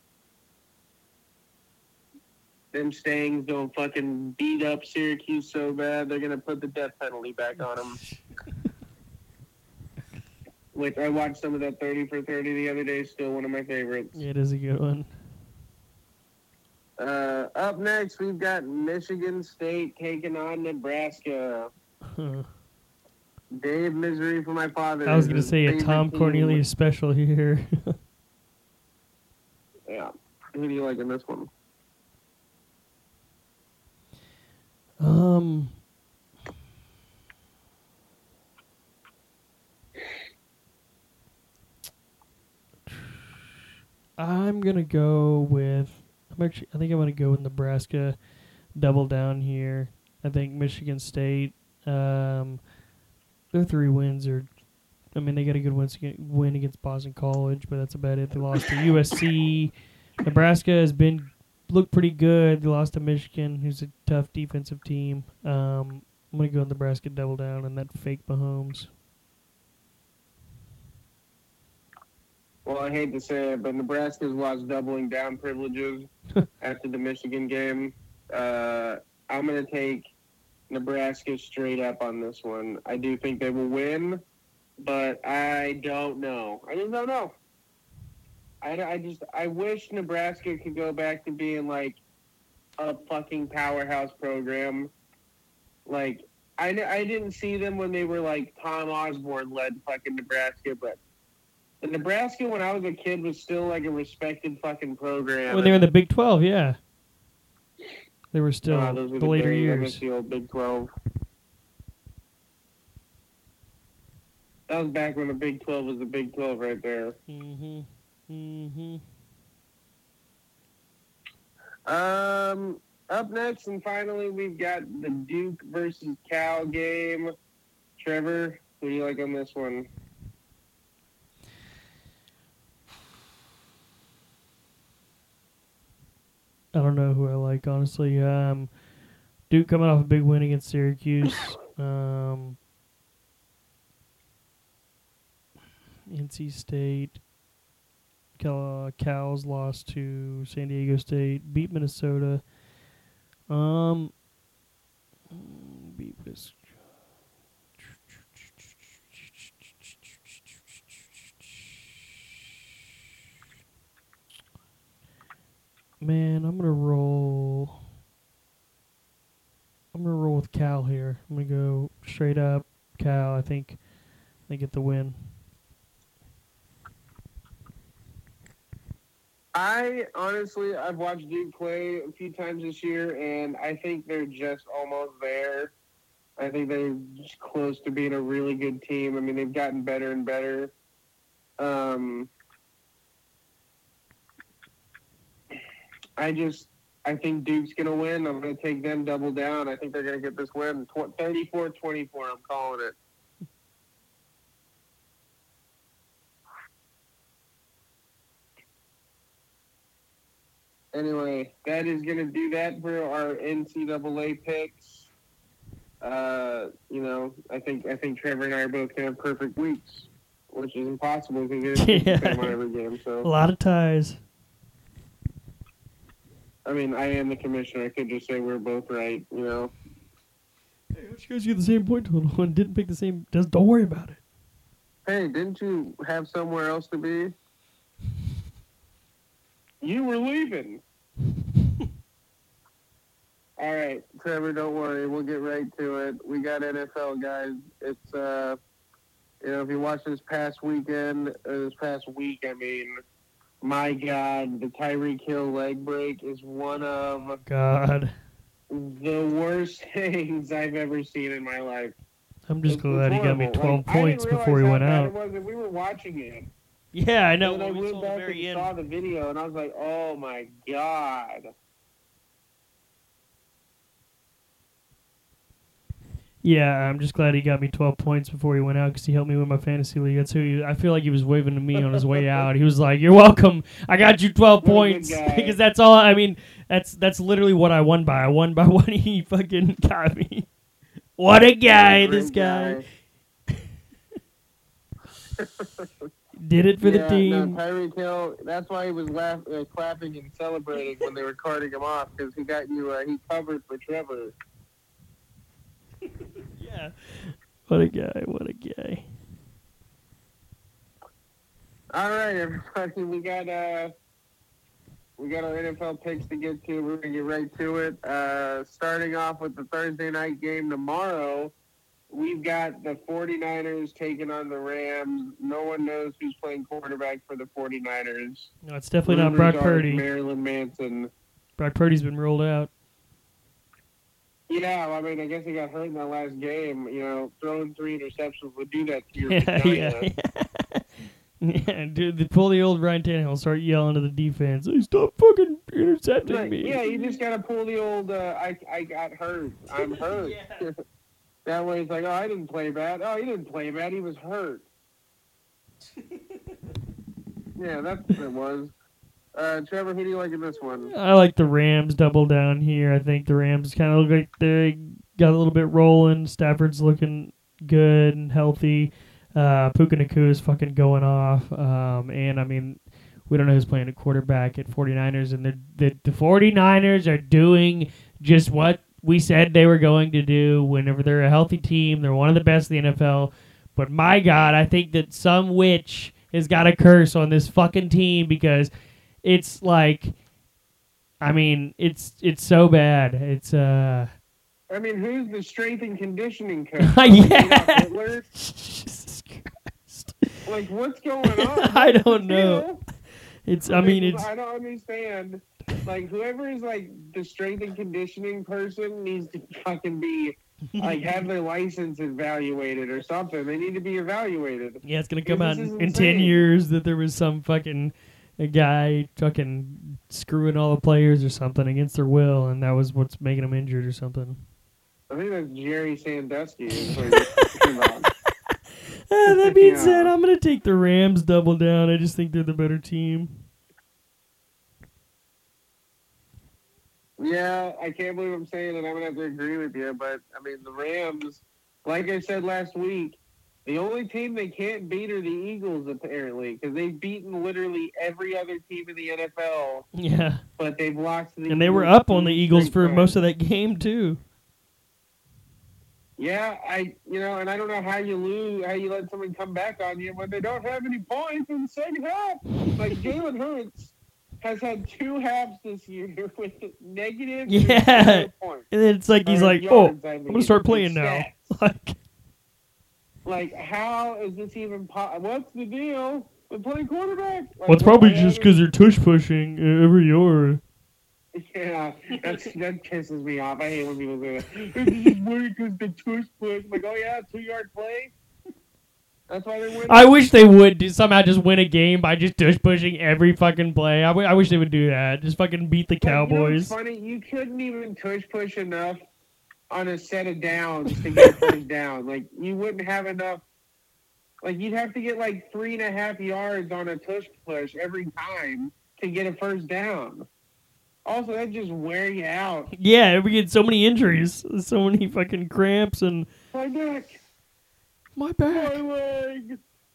Speaker 2: Them Stangs don't fucking beat up Syracuse so bad they're gonna put the death penalty back on them. Which I watched some of that thirty for thirty the other day. Still one of my favorites.
Speaker 1: Yeah, it is a good one.
Speaker 2: Uh, up next, we've got Michigan State taking on Nebraska.
Speaker 1: Huh.
Speaker 2: Dave Misery for my father.
Speaker 1: I was
Speaker 2: is
Speaker 1: gonna
Speaker 2: his
Speaker 1: say a
Speaker 2: favorite
Speaker 1: Tom
Speaker 2: team.
Speaker 1: Cornelius special here.
Speaker 2: Yeah. Who do you like in this one?
Speaker 1: um. I'm gonna go with. I'm actually. I think I'm gonna go with Nebraska. Double down here. I think Michigan State. Um, their three wins are. I mean, they got a good win, win against Boston College, but that's about it. They lost to U S C. Nebraska has been looked pretty good. They lost to Michigan, who's a tough defensive team. Um, I'm gonna go with Nebraska double down on that fake Mahomes.
Speaker 2: Well, I hate to say it, but Nebraska's lost doubling down privileges after the Michigan game. Uh, I'm going to take Nebraska straight up on this one. I do think they will win, but I don't know. I just don't know. I, I just I wish Nebraska could go back to being like a fucking powerhouse program. Like I, I didn't see them when they were like Tom Osborne led fucking Nebraska, but the Nebraska when I was a kid was still like a respected fucking program.
Speaker 1: When they were in the Big twelve, yeah. They were still
Speaker 2: uh, those were
Speaker 1: the,
Speaker 2: the
Speaker 1: later
Speaker 2: days. I
Speaker 1: years.
Speaker 2: miss the old Big twelve. That was back when the Big twelve was the Big twelve right there.
Speaker 1: Mm-hmm. Mm-hmm.
Speaker 2: Um, up next and finally, we've got the Duke versus Cal game. Trevor, who do you like on this one?
Speaker 1: I don't know who I like, honestly. Um, Duke coming off a big win against Syracuse. Um, N C State. Cal, uh, Cal's lost to San Diego State. Beat Minnesota. Um, beat Wisconsin. Man, I'm gonna roll. I'm gonna roll with Cal here. I'm gonna go straight up Cal. I think they get the win.
Speaker 2: I honestly, I've watched Duke play a few times this year, and I think they're just almost there. I think they're just close to being a really good team. I mean, they've gotten better and better. Um, I just, I think Duke's going to win. I'm going to take them double down. I think they're going to get this win. thirty-four twenty-four, I'm calling it. Anyway, that is going to do that for our N C double A picks. Uh, you know, I think I think Trevor and I are both gonna have perfect weeks, which is impossible because it's
Speaker 1: Yeah.
Speaker 2: the same on every game.
Speaker 1: A
Speaker 2: So
Speaker 1: lot of ties.
Speaker 2: I mean, I am the commissioner. I could just say we're both right. You know.
Speaker 1: Hey, you guys get the same point total and didn't pick the same. Just don't worry about it.
Speaker 2: Hey, didn't you have somewhere else to be? You were leaving. All right, Trevor, don't worry. We'll get right to it. We got N F L, guys. It's, uh, you know, if you watch this past weekend, or this past week, I mean, my God, the Tyreek Hill leg break is one of
Speaker 1: God.
Speaker 2: the worst things I've ever seen in my life.
Speaker 1: I'm just
Speaker 2: It's,
Speaker 1: glad
Speaker 2: it's
Speaker 1: he got me
Speaker 2: horrible.
Speaker 1: twelve
Speaker 2: Like,
Speaker 1: points
Speaker 2: I didn't
Speaker 1: before he
Speaker 2: realize
Speaker 1: went
Speaker 2: how bad
Speaker 1: out.
Speaker 2: it was, and we were watching it.
Speaker 1: Yeah, I know.
Speaker 2: And then
Speaker 1: When
Speaker 2: I
Speaker 1: we
Speaker 2: went
Speaker 1: saw the
Speaker 2: back
Speaker 1: very
Speaker 2: and
Speaker 1: end.
Speaker 2: saw the video, and I was like, oh, my God.
Speaker 1: Yeah, I'm just glad he got me twelve points before he went out because he helped me win my fantasy league. That's who he, I feel like he was waving to me on his way out. He was like, "You're welcome. I got you twelve
Speaker 2: What a good
Speaker 1: points."
Speaker 2: guy.
Speaker 1: Because that's all. I mean, that's that's literally what I won by. I won by what he fucking got me. What a guy,
Speaker 2: Great
Speaker 1: this guy. Did it for
Speaker 2: yeah,
Speaker 1: the team.
Speaker 2: No, Tyreek Hill. That's why he was laugh, uh, clapping and celebrating when they were carting him off because he got you. Uh, he covered for Trevor.
Speaker 1: Yeah. What a guy. What a guy.
Speaker 2: All right, everybody. We got uh, we got our N F L picks to get to. We're gonna get right to it. Uh, starting off with the Thursday night game tomorrow. We've got the 49ers taking on the Rams. No one knows who's playing quarterback for the 49ers.
Speaker 1: No, it's definitely
Speaker 2: Rumors
Speaker 1: not Brock
Speaker 2: are
Speaker 1: Purdy.
Speaker 2: Marilyn Manson.
Speaker 1: Brock Purdy's been ruled out.
Speaker 2: Yeah, I mean, I guess he got hurt in that last game. You know, throwing three interceptions would do that to your
Speaker 1: Yeah,
Speaker 2: vagina.
Speaker 1: yeah. Yeah, dude, they pull the old Ryan Tannehill, start yelling to the defense, "Hey, stop fucking intercepting
Speaker 2: Like,
Speaker 1: me."
Speaker 2: yeah, you just gotta pull the old. Uh, I I got hurt. I'm hurt.
Speaker 1: Yeah.
Speaker 2: That way, it's like, oh, I didn't play bad. Oh, he didn't play bad. He was hurt. Yeah, that's what it was. Uh, Trevor, who do you like in this one?
Speaker 1: I like the Rams double down here. I think the Rams kind of look like they got a little bit rolling. Stafford's looking good and healthy. Uh, Puka Nakua is fucking going off. Um, and, I mean, we don't know who's playing a quarterback at 49ers. And the, the 49ers are doing just what we said they were going to do whenever they're a healthy team. They're one of the best in the N F L. But, my God, I think that some witch has got a curse on this fucking team because it's like, I mean, it's it's so bad. It's, uh...
Speaker 2: I mean, who's the strength and conditioning coach?
Speaker 1: Yeah.
Speaker 2: Hitler?
Speaker 1: Jesus Christ.
Speaker 2: Like, what's going on?
Speaker 1: I don't know. It's, I mean, it's...
Speaker 2: I don't understand. Like, whoever is, like, the strength and conditioning person needs to fucking be, like, have their license evaluated or something. They need to be evaluated.
Speaker 1: Yeah, it's going to come out
Speaker 2: This is
Speaker 1: in, in ten
Speaker 2: insane.
Speaker 1: years that there was some fucking a guy fucking screwing all the players or something against their will, and that was what's making them injured or something.
Speaker 2: I think that's Jerry Sandusky. Is what you're talking about.
Speaker 1: Uh, that being
Speaker 2: Yeah.
Speaker 1: said, I'm going to take the Rams double down. I just think they're the better team.
Speaker 2: Yeah, I can't believe I'm saying it. I'm going to have to agree with you. But, I mean, the Rams, like I said last week, the only team they can't beat are the Eagles, apparently, because they've beaten literally every other team in the N F L,
Speaker 1: Yeah.
Speaker 2: but they've lost to the
Speaker 1: And they were
Speaker 2: Eagles
Speaker 1: up on the
Speaker 2: three
Speaker 1: Eagles
Speaker 2: straight
Speaker 1: for
Speaker 2: times.
Speaker 1: most of that game, too.
Speaker 2: Yeah, I, you know, and I don't know how you lose, how you let someone come back on you when they don't have any points in the second half. Like, Jalen Hurts has had two halves this year with negative
Speaker 1: Yeah.
Speaker 2: zero points.
Speaker 1: And then it's like he's
Speaker 2: Or
Speaker 1: like,
Speaker 2: yards,
Speaker 1: oh,
Speaker 2: I
Speaker 1: I'm
Speaker 2: mean,
Speaker 1: going to start
Speaker 2: and
Speaker 1: playing now.
Speaker 2: stats.
Speaker 1: Like,
Speaker 2: Like, how is this even possible? What's the deal with playing quarterback? Like,
Speaker 1: well, it's probably
Speaker 2: why
Speaker 1: just
Speaker 2: haven't-
Speaker 1: because you're tush pushing uh, every yard.
Speaker 2: Yeah, that's, that pisses me off. I hate when people say that. It's just winning because the tush push. I'm like, oh yeah, two yard play. That's why they win.
Speaker 1: I wish they would do, somehow just win a game by just tush pushing every fucking play. I, w- I wish they would do that. Just fucking beat the
Speaker 2: Like, you know what's
Speaker 1: Cowboys.
Speaker 2: funny, you couldn't even tush push enough on a set of downs to get a first down. Like, you wouldn't have enough. Like, you'd have to get like three and a half yards on a tush push every time to get a first down. Also, that just wear you out.
Speaker 1: Yeah, we get so many injuries, so many fucking cramps and
Speaker 2: My neck.
Speaker 1: my back.
Speaker 2: My leg.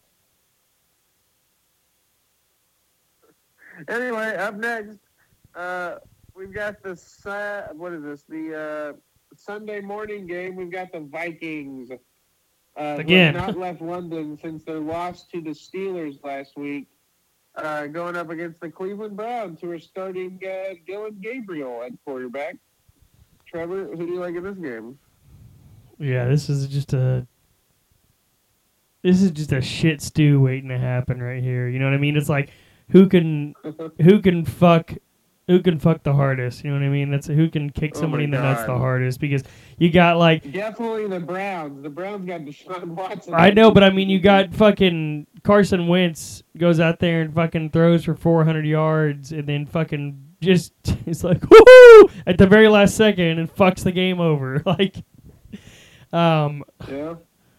Speaker 2: Anyway, up next, uh, we've got the sa- what is this? The uh, Sunday morning game. We've got the Vikings. Uh, who
Speaker 1: Again.
Speaker 2: have not left London since their loss to the Steelers last week. Uh, going up against the Cleveland Browns, who are starting uh, Dylan Gabriel at quarterback. Trevor, who do you like in this game?
Speaker 1: Yeah, this is just a this is just a shit stew waiting to happen right here. You know what I mean? It's like who can who can fuck who can fuck the hardest. You know what I mean? That's who can kick
Speaker 2: Oh
Speaker 1: somebody
Speaker 2: my
Speaker 1: in the nuts the
Speaker 2: God.
Speaker 1: hardest because you got like
Speaker 2: Definitely the Browns. The Browns got Deshaun Watson.
Speaker 1: I know, but I mean you got fucking Carson Wentz goes out there and fucking throws for four hundred yards and then fucking just it's like woohoo at the very last second and fucks the game over. Like um
Speaker 2: Yeah.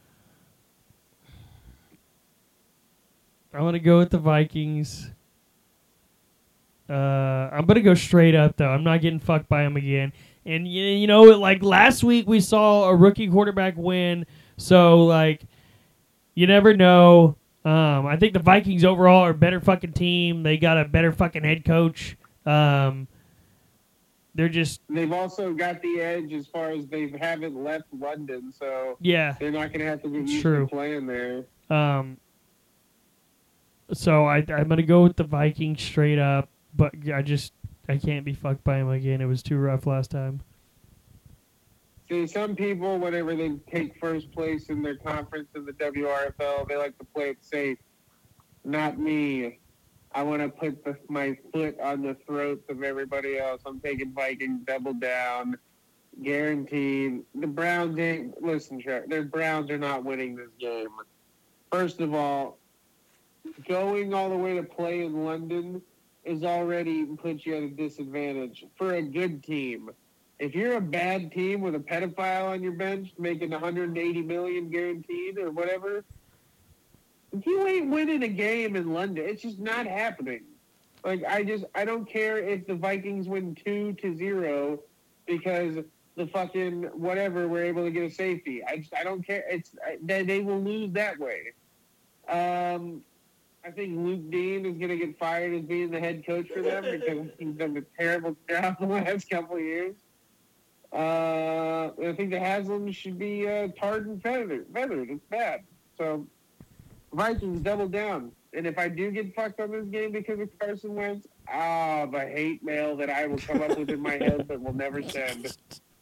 Speaker 1: I'm gonna go with the Vikings. Uh, I'm gonna go straight up though. I'm not getting fucked by them again. And you, you know, like last week we saw a rookie quarterback win, so like you never know. Um, I think the Vikings overall are a better fucking team. They got a better fucking head coach. Um, they're just
Speaker 2: They've also got the edge as far as they haven't left London, so
Speaker 1: yeah.
Speaker 2: they're not going to have to get
Speaker 1: It's
Speaker 2: used
Speaker 1: true.
Speaker 2: to playing there.
Speaker 1: Um, so I I'm gonna go with the Vikings straight up, but I just I can't be fucked by them again. It was too rough last time.
Speaker 2: See, some people, whenever they take first place in their conference in the W R F L, they like to play it safe. Not me. I want to put the, my foot on the throats of everybody else. I'm taking Vikings double down, guaranteed. The Browns ain't. Listen, Trevor, the Browns are not winning this game. First of all, going all the way to play in London is already puts you at a disadvantage for a good team. If you're a bad team with a pedophile on your bench making one hundred eighty million guaranteed or whatever, if you ain't winning a game in London, it's just not happening. Like I just I don't care if the Vikings win two to zero because the fucking whatever we're able to get a safety. I just I don't care. It's they, they will lose that way. Um, I think Luke Dean is going to get fired as being the head coach for them because he's done a terrible job the last couple of years. Uh, I think the Haslam should be uh, tarred and feathered. feathered. It's bad. So Vikings double down. And if I do get fucked on this game because of Carson Wentz, ah, the hate mail that I will come up with in my head but will never send.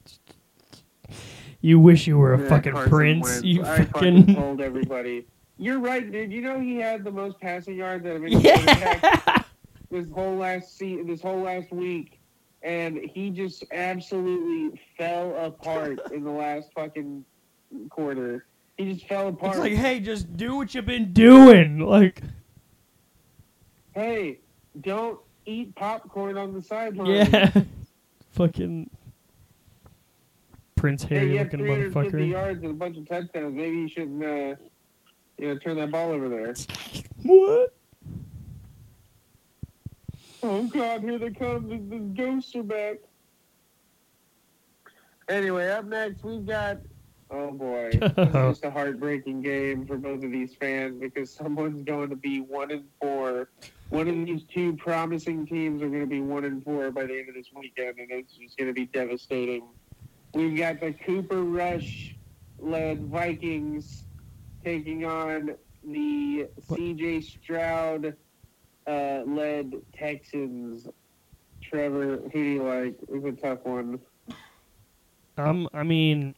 Speaker 1: You wish you were a
Speaker 2: Yeah,
Speaker 1: fucking
Speaker 2: Carson
Speaker 1: prince.
Speaker 2: Wentz.
Speaker 1: You
Speaker 2: I
Speaker 1: fucking
Speaker 2: fucking told everybody. You're right, dude. You know he had the most passing yards out of any quarterback
Speaker 1: yeah.
Speaker 2: this whole last se- this whole last week, and he just absolutely fell apart in the last fucking quarter. He just fell apart.
Speaker 1: It's like, hey, just do what you've been doing. Like,
Speaker 2: hey, don't eat popcorn on the sideline.
Speaker 1: yeah, fucking Prince
Speaker 2: Hey,
Speaker 1: Harry
Speaker 2: you have
Speaker 1: looking
Speaker 2: three hundred fifty
Speaker 1: motherfucker.
Speaker 2: yards and a bunch of touchdowns. Maybe you shouldn't, uh, you know, turn that ball over there.
Speaker 1: What?
Speaker 2: Oh God, here they come! The, the ghosts are back. Anyway, up next we've got. Oh boy, this is just a heartbreaking game for both of these fans because someone's going to be one and four. One of these two promising teams are going to be one and four by the end of this weekend, and it's just going to be devastating. We've got the Cooper Rush-led Vikings taking on the C J Stroud uh, led Texans. Trevor, who do you like? It's a tough one.
Speaker 1: Um, I mean,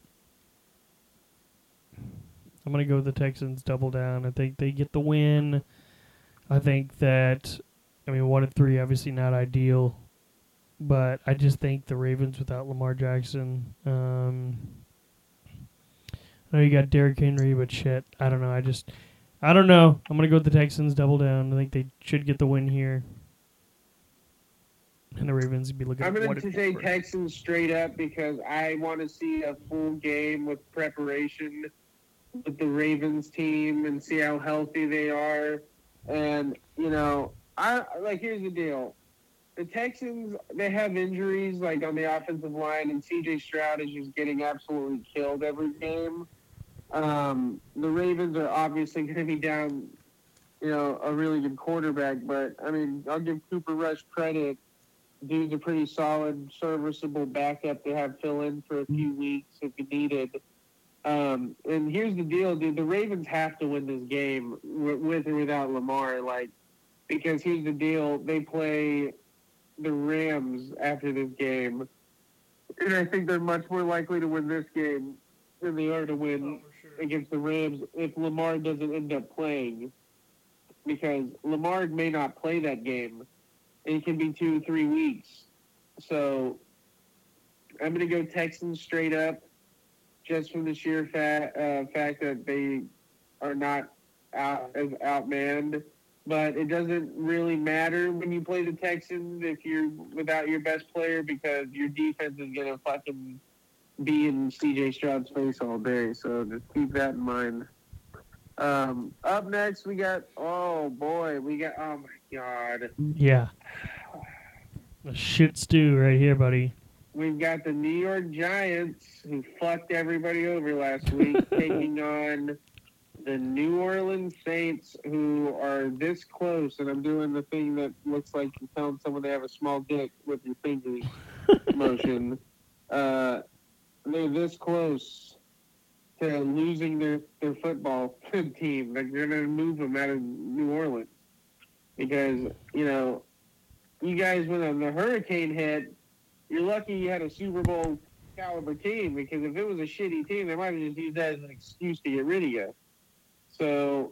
Speaker 1: I'm gonna go with the Texans double down. I think they get the win. I think that, I mean, one and three obviously not ideal, but I just think the Ravens without Lamar Jackson. Um, I know you got Derrick Henry, but shit, I don't know. I just, I don't know. I'm gonna go with the Texans double down. I think they should get the win here. And the Ravens would be looking
Speaker 2: I'm
Speaker 1: at
Speaker 2: going
Speaker 1: what
Speaker 2: to
Speaker 1: it
Speaker 2: say
Speaker 1: for.
Speaker 2: Texans straight up because I want to see a full game with preparation with the Ravens team and see how healthy they are. And, you know, I like here's the deal. the Texans, they have injuries like on the offensive line, and C J Stroud is just getting absolutely killed every game. Um, the Ravens are obviously going to be down, you know, a really good quarterback, but I mean, I'll give Cooper Rush credit. Dude's a pretty solid, serviceable backup to have fill in for a few weeks if you needed. Um, and here's the deal, dude. The Ravens have to win this game with or without Lamar. Like, because here's the deal: they play the Rams after this game, and I think they're much more likely to win this game than they are to win oh, sure. against the Rams if Lamar doesn't end up playing. Because Lamar may not play that game. It can be two, three weeks. So I'm going to go Texans straight up, just from the sheer fa- uh, fact that they are not out as outmanned. But it doesn't really matter when you play the Texans if you're without your best player, because your defense is going to fucking be in C J Stroud's face all day. So just keep that in mind. Um, up next, we got, oh boy, we got, oh my God.
Speaker 1: Yeah. A shit stew right here, buddy.
Speaker 2: We've got the New York Giants, who fucked everybody over last week, taking on the New Orleans Saints, who are this close, and I'm doing the thing that looks like you're telling someone they have a small dick with your fingers motion. Uh, they're this close to losing their, their football team. They're going to move them out of New Orleans because, you know, you guys, when the hurricane hit, you're lucky you had a Super Bowl caliber team, because if it was a shitty team, they might have just used that as an excuse to get rid of you. So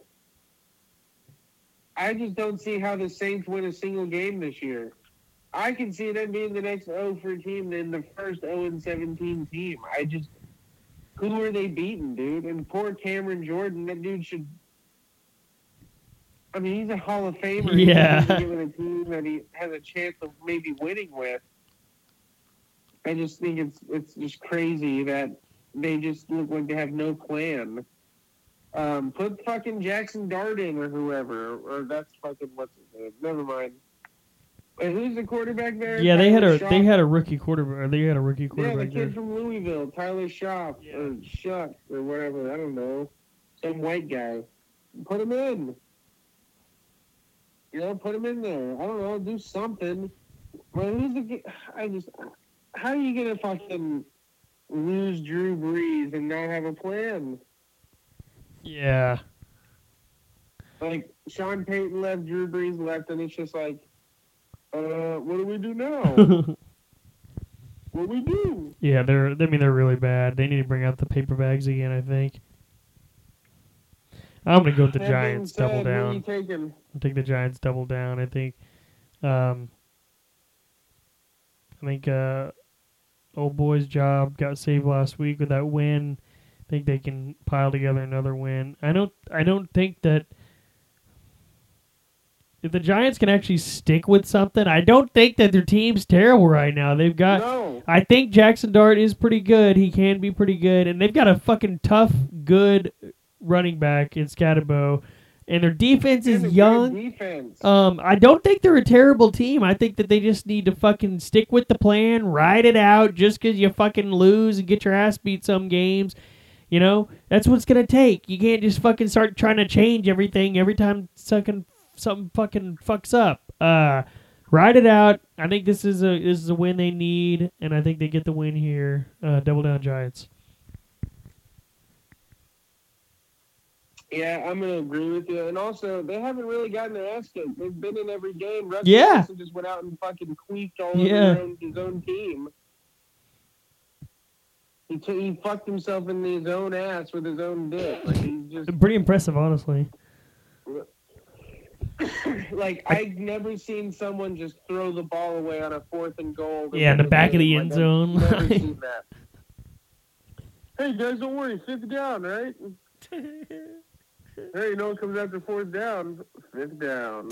Speaker 2: I just don't see how the Saints win a single game this year. I can see them being the next oh for team than the first oh and seventeen team. I just, who are they beating, dude? And poor Cameron Jordan, that dude should, I mean, he's a Hall of Famer.
Speaker 1: Yeah.
Speaker 2: He's given a team that he has a chance of maybe winning with. I just think it's it's just crazy that they just look like they have no plan. Um, put fucking Jackson Dart in or whoever, or that's fucking what's his name. Never mind. Wait, who's the quarterback there?
Speaker 1: Yeah, they
Speaker 2: Tyler
Speaker 1: had a
Speaker 2: Schaub?
Speaker 1: they had a rookie quarterback. Or they had a rookie quarterback.
Speaker 2: Yeah, the kid
Speaker 1: there.
Speaker 2: from Louisville, Tyler Schaub
Speaker 1: Yeah.
Speaker 2: or Shuck or whatever. I don't know, some white guy. Put him in. You know, put him in there. I don't know, do something. Well, who's the? I just. How are you gonna fucking lose Drew Brees and not have a plan?
Speaker 1: Yeah.
Speaker 2: Like, Sean Payton left, Drew Brees left, and it's just like, uh, what do we do now? What do we do?
Speaker 1: Yeah, they're. I mean, they're really bad. They need to bring out the paper bags again, I think. I'm gonna go with the
Speaker 2: That
Speaker 1: Giants
Speaker 2: being said,
Speaker 1: double
Speaker 2: who are
Speaker 1: down.
Speaker 2: you taking?
Speaker 1: I'll take the Giants double down. I think. Um, I think uh, old boy's job got saved last week with that win. I think they can pile together another win. I don't. I don't think that if the Giants can actually stick with something, I don't think that their team's terrible right now. They've got.
Speaker 2: No.
Speaker 1: I think Jackson Dart is pretty good. He can be pretty good, and they've got a fucking tough, good running back in Scatterbo, and their defense is
Speaker 2: And a
Speaker 1: young.
Speaker 2: good defense.
Speaker 1: Um, I don't think they're a terrible team. I think that they just need to fucking stick with the plan, ride it out. Just because you fucking lose and get your ass beat some games, you know, that's what it's gonna take. You can't just fucking start trying to change everything every time something something fucking fucks up. Uh, ride it out. I think this is a this is a win they need, and I think they get the win here. Uh, double down Giants.
Speaker 2: Yeah, I'm gonna agree with you. And also, they haven't really gotten their ass kicked. They've been in every game. Russell
Speaker 1: Yeah.
Speaker 2: Wilson just went out and fucking queefed all
Speaker 1: Yeah.
Speaker 2: over own, his own team. He t- he fucked himself in his own ass with his own dick. Like, he's just
Speaker 1: Pretty impressive, honestly.
Speaker 2: like, I've never seen someone just throw the ball away on a fourth and goal.
Speaker 1: Yeah, in the back of the
Speaker 2: game.
Speaker 1: end
Speaker 2: Like,
Speaker 1: zone.
Speaker 2: I've never seen that. Hey guys, don't worry, fifth down, right? Hey, you know what comes after fourth down? Fifth down.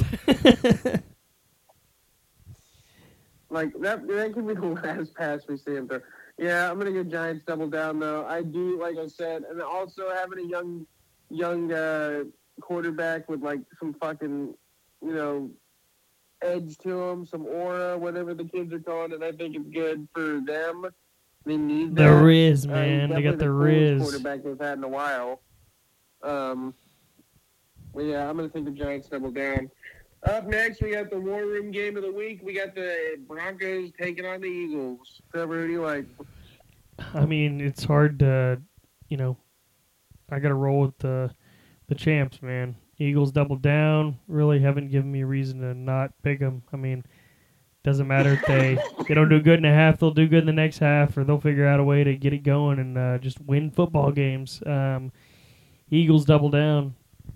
Speaker 2: Like, that that could be the last pass we see him throw. Yeah, I'm going to go Giants double down, though. I do, like I said, and also having a young young uh, quarterback with, like, some fucking, you know, edge to them, some aura, whatever the kids are calling it. I think it's good for them. They need
Speaker 1: The
Speaker 2: that.
Speaker 1: Riz,
Speaker 2: Uh, he's
Speaker 1: man. They
Speaker 2: definitely
Speaker 1: got the
Speaker 2: coolest
Speaker 1: Riz.
Speaker 2: quarterback they've had in a while. Um, but yeah, I'm going to take the Giants double down. Up next, we got the War Room game of the week. We got the Broncos taking on the Eagles. Trevor, who do you like?
Speaker 1: I mean, it's hard to, you know, I got to roll with the the champs, man. Eagles double down. Really haven't given me a reason to not pick them. I mean, doesn't matter if they, they don't do good in a half, they'll do good in the next half, or they'll figure out a way to get it going and uh, just win football games. Um, Eagles double down.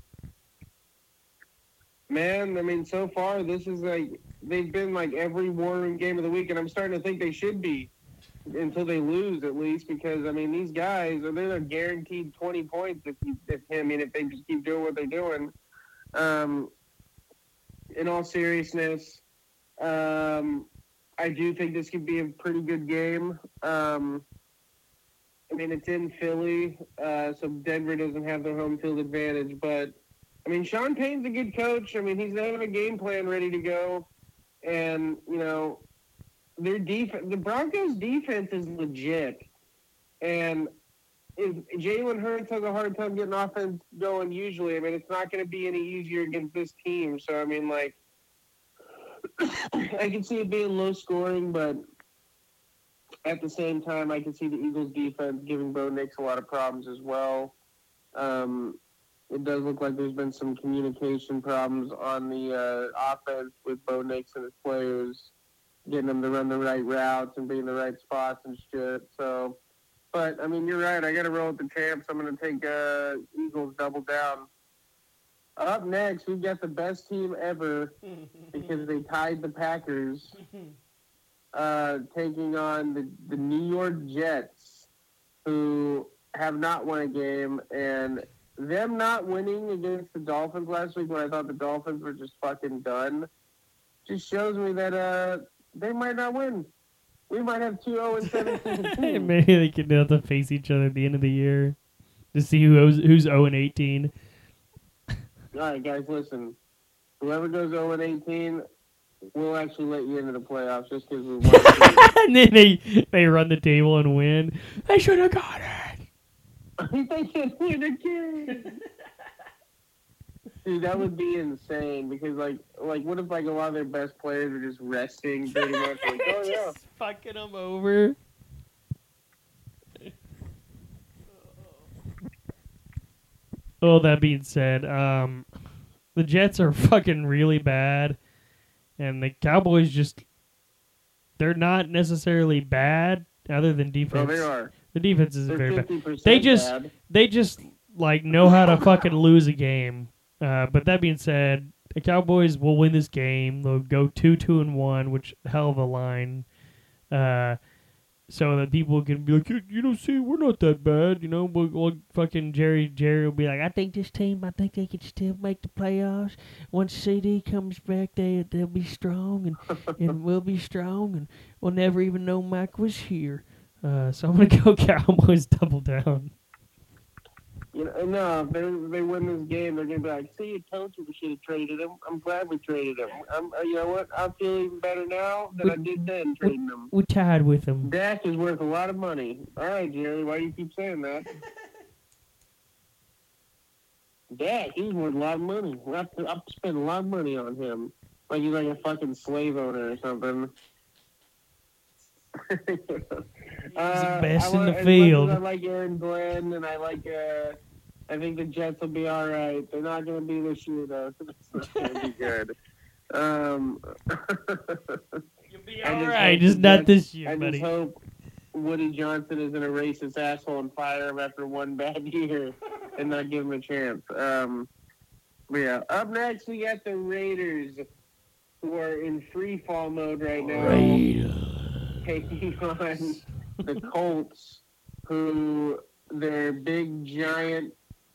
Speaker 2: Man, I mean, so far, this is like, they've been like every War Room game of the week, and I'm starting to think they should be until they lose, at least, because, I mean, these guys, they're guaranteed twenty points if, you, if I mean, if they just keep doing what they're doing. Um, in all seriousness, um, I do think this could be a pretty good game. Um, I mean, it's in Philly, uh, so Denver doesn't have their home field advantage, but I mean, Sean Payne's a good coach. I mean, he's having a game plan ready to go. And, you know, their defense, the Broncos' defense is legit. And if Jalen Hurts has a hard time getting offense going usually, I mean, it's not going to be any easier against this team. So, I mean, like, I can see it being low scoring, but at the same time, I can see the Eagles' defense giving Bo Nix a lot of problems as well. Um, It does look like there's been some communication problems on the uh, offense with Bo Nix and his players, getting them to run the right routes and be in the right spots and shit. So, but I mean, you're right. I got to roll with the champs. I'm going to take uh, Eagles double down. Up next, we've got the best team ever because they tied the Packers, uh, taking on the, the New York Jets, who have not won a game. And them not winning against the Dolphins last week when I thought the Dolphins were just fucking done just shows me that uh, they might not win. We might have two oh and seventeen.
Speaker 1: Maybe they could have to face each other at the end of the year to see who owes, who's oh and eighteen.
Speaker 2: All right, guys, listen. Whoever goes oh and eighteen, we'll actually let you into the playoffs just because we want to.
Speaker 1: And then they, they run the table and win. They should have got it.
Speaker 2: They can win again. Dude, that would be insane because, like, like what if like a lot of their best players are just resting pretty much? Like, oh
Speaker 1: just
Speaker 2: yeah,
Speaker 1: fucking them over. Well, that being said, um, the Jets are fucking really bad, and the Cowboys just—they're not necessarily bad, other than defense.
Speaker 2: oh they are.
Speaker 1: The defense is
Speaker 2: They're
Speaker 1: very bad.
Speaker 2: fifty percent
Speaker 1: They just,
Speaker 2: bad.
Speaker 1: they just like know how to fucking lose a game. Uh, but that being said, the Cowboys will win this game. They'll go two, two, and one, which hell of a line. Uh, so that people can be like, you, you know, see, we're not that bad. You know, we'll, we'll fucking Jerry, Jerry will be like, I think this team, I think they can still make the playoffs. Once C D comes back, they they'll be strong, and and we'll be strong, and we'll never even know Mike was here. Uh, so I'm gonna go Cowboys double down.
Speaker 2: You know, no, if they, if they win this game, they're gonna be like, "See, I told you we should have traded him. I'm glad we traded him. I'm, uh, you know what? I feel even better now than I did then trading him."
Speaker 1: We tied with them.
Speaker 2: Dak is worth a lot of money. All right, Jerry, why do you keep saying that? Dak, he's worth a lot of money. I've, I've spent a lot of money on him, like he's like a fucking slave owner or something.
Speaker 1: He's
Speaker 2: Uh,
Speaker 1: the best
Speaker 2: I,
Speaker 1: in the
Speaker 2: as
Speaker 1: field.
Speaker 2: much as I like Aaron Glenn, and I like. Uh, I think the Jets will be all right. They're not going to be this year, though. It's not going to be good. Um,
Speaker 1: You'll be
Speaker 2: I
Speaker 1: all
Speaker 2: just
Speaker 1: right,
Speaker 2: hope
Speaker 1: just
Speaker 2: the
Speaker 1: not
Speaker 2: Jets-
Speaker 1: this year,
Speaker 2: I
Speaker 1: buddy.
Speaker 2: just hope Woody Johnson isn't a racist asshole and fire him after one bad year and not give him a chance. Um, but yeah, up next we got the Raiders, who are in free fall mode right now. Taking on the Colts, who their big giant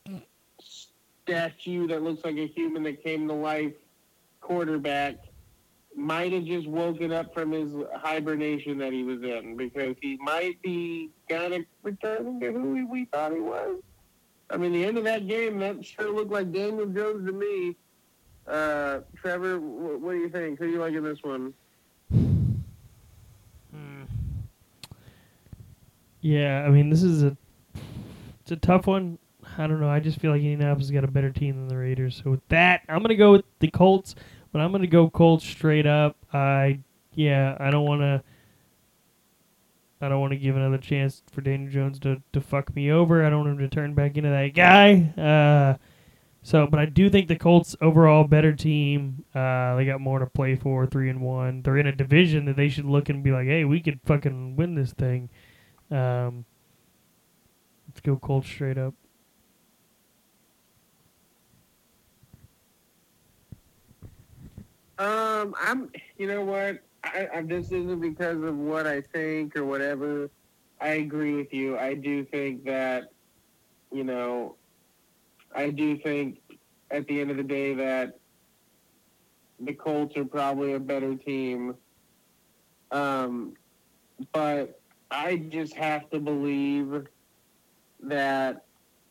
Speaker 2: statue that looks like a human that came to life quarterback might have just woken up from his hibernation that he was in, because he might be kind of returning to who we, we thought he was. I mean, the end of that game, that sure looked like Daniel Jones to me. Uh, Trevor, wh- what do you think? Who do you like in this one?
Speaker 1: Hmm. Yeah, I mean, this is a it's a tough one. I don't know. I just feel like Indianapolis got a better team than the Raiders. So with that, I'm gonna go with the Colts, but I'm gonna go Colts straight up. I yeah, I don't want to. I don't want to give another chance for Daniel Jones to, to fuck me over. I don't want him to turn back into that guy. Uh, so, but I do think the Colts overall better team. Uh, they got more to play for, three and one. They're in a division that they should look and be like, hey, we could fucking win this thing. Um, let's go Colts straight up.
Speaker 2: Um, I'm. You know what? I, I this isn't because of what I think or whatever. I agree with you. I do think that, you know, I do think at the end of the day that the Colts are probably a better team. Um, but I just have to believe that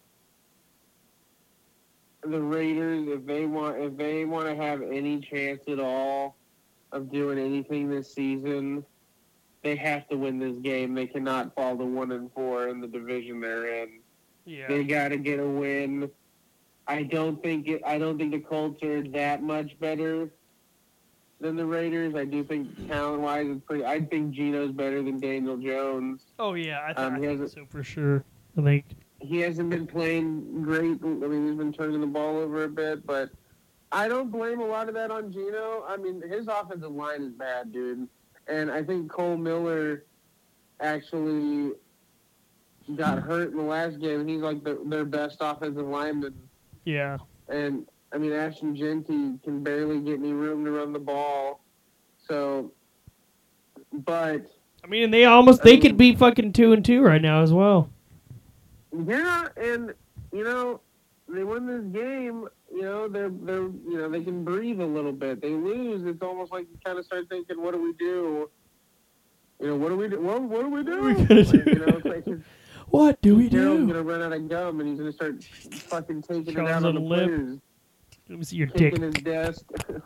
Speaker 2: the Raiders, if they want, if they want to have any chance at all of doing anything this season, they have to win this game. They cannot fall to one and four in the division they're in.
Speaker 1: Yeah.
Speaker 2: They got to get a win. I don't think it. I don't think the Colts are that much better than the Raiders. I do think talent wise, it's pretty. I think Geno's better than Daniel Jones.
Speaker 1: Oh yeah, I, th-
Speaker 2: Um,
Speaker 1: I
Speaker 2: he
Speaker 1: think
Speaker 2: hasn't.
Speaker 1: so for sure. I think
Speaker 2: He hasn't been playing great. I mean, he's been turning the ball over a bit, but I don't blame a lot of that on Geno. I mean, his offensive line is bad, dude. And I think Cole Miller actually got hurt in the last game. He's like the, their best offensive lineman.
Speaker 1: yeah.
Speaker 2: And, I mean, Ashton Genty can barely get any room to run the ball. So, but.
Speaker 1: I mean, and they almost they
Speaker 2: I mean,
Speaker 1: could be fucking two and two right now as well.
Speaker 2: Yeah, and, you know, they win this game, you know, they're they're you know, they can breathe a little bit. They lose, it's almost like you kind of start thinking, what do we do? You know, what do we do? What, what do we do?
Speaker 1: What are we gonna
Speaker 2: like,
Speaker 1: do?
Speaker 2: You know, it's like his,
Speaker 1: What do we
Speaker 2: Carroll's
Speaker 1: do?
Speaker 2: gonna run out of gum and he's gonna start fucking taking
Speaker 1: Showing
Speaker 2: it out on the
Speaker 1: lip.
Speaker 2: players,
Speaker 1: Let me see your dick.
Speaker 2: kicking his desk.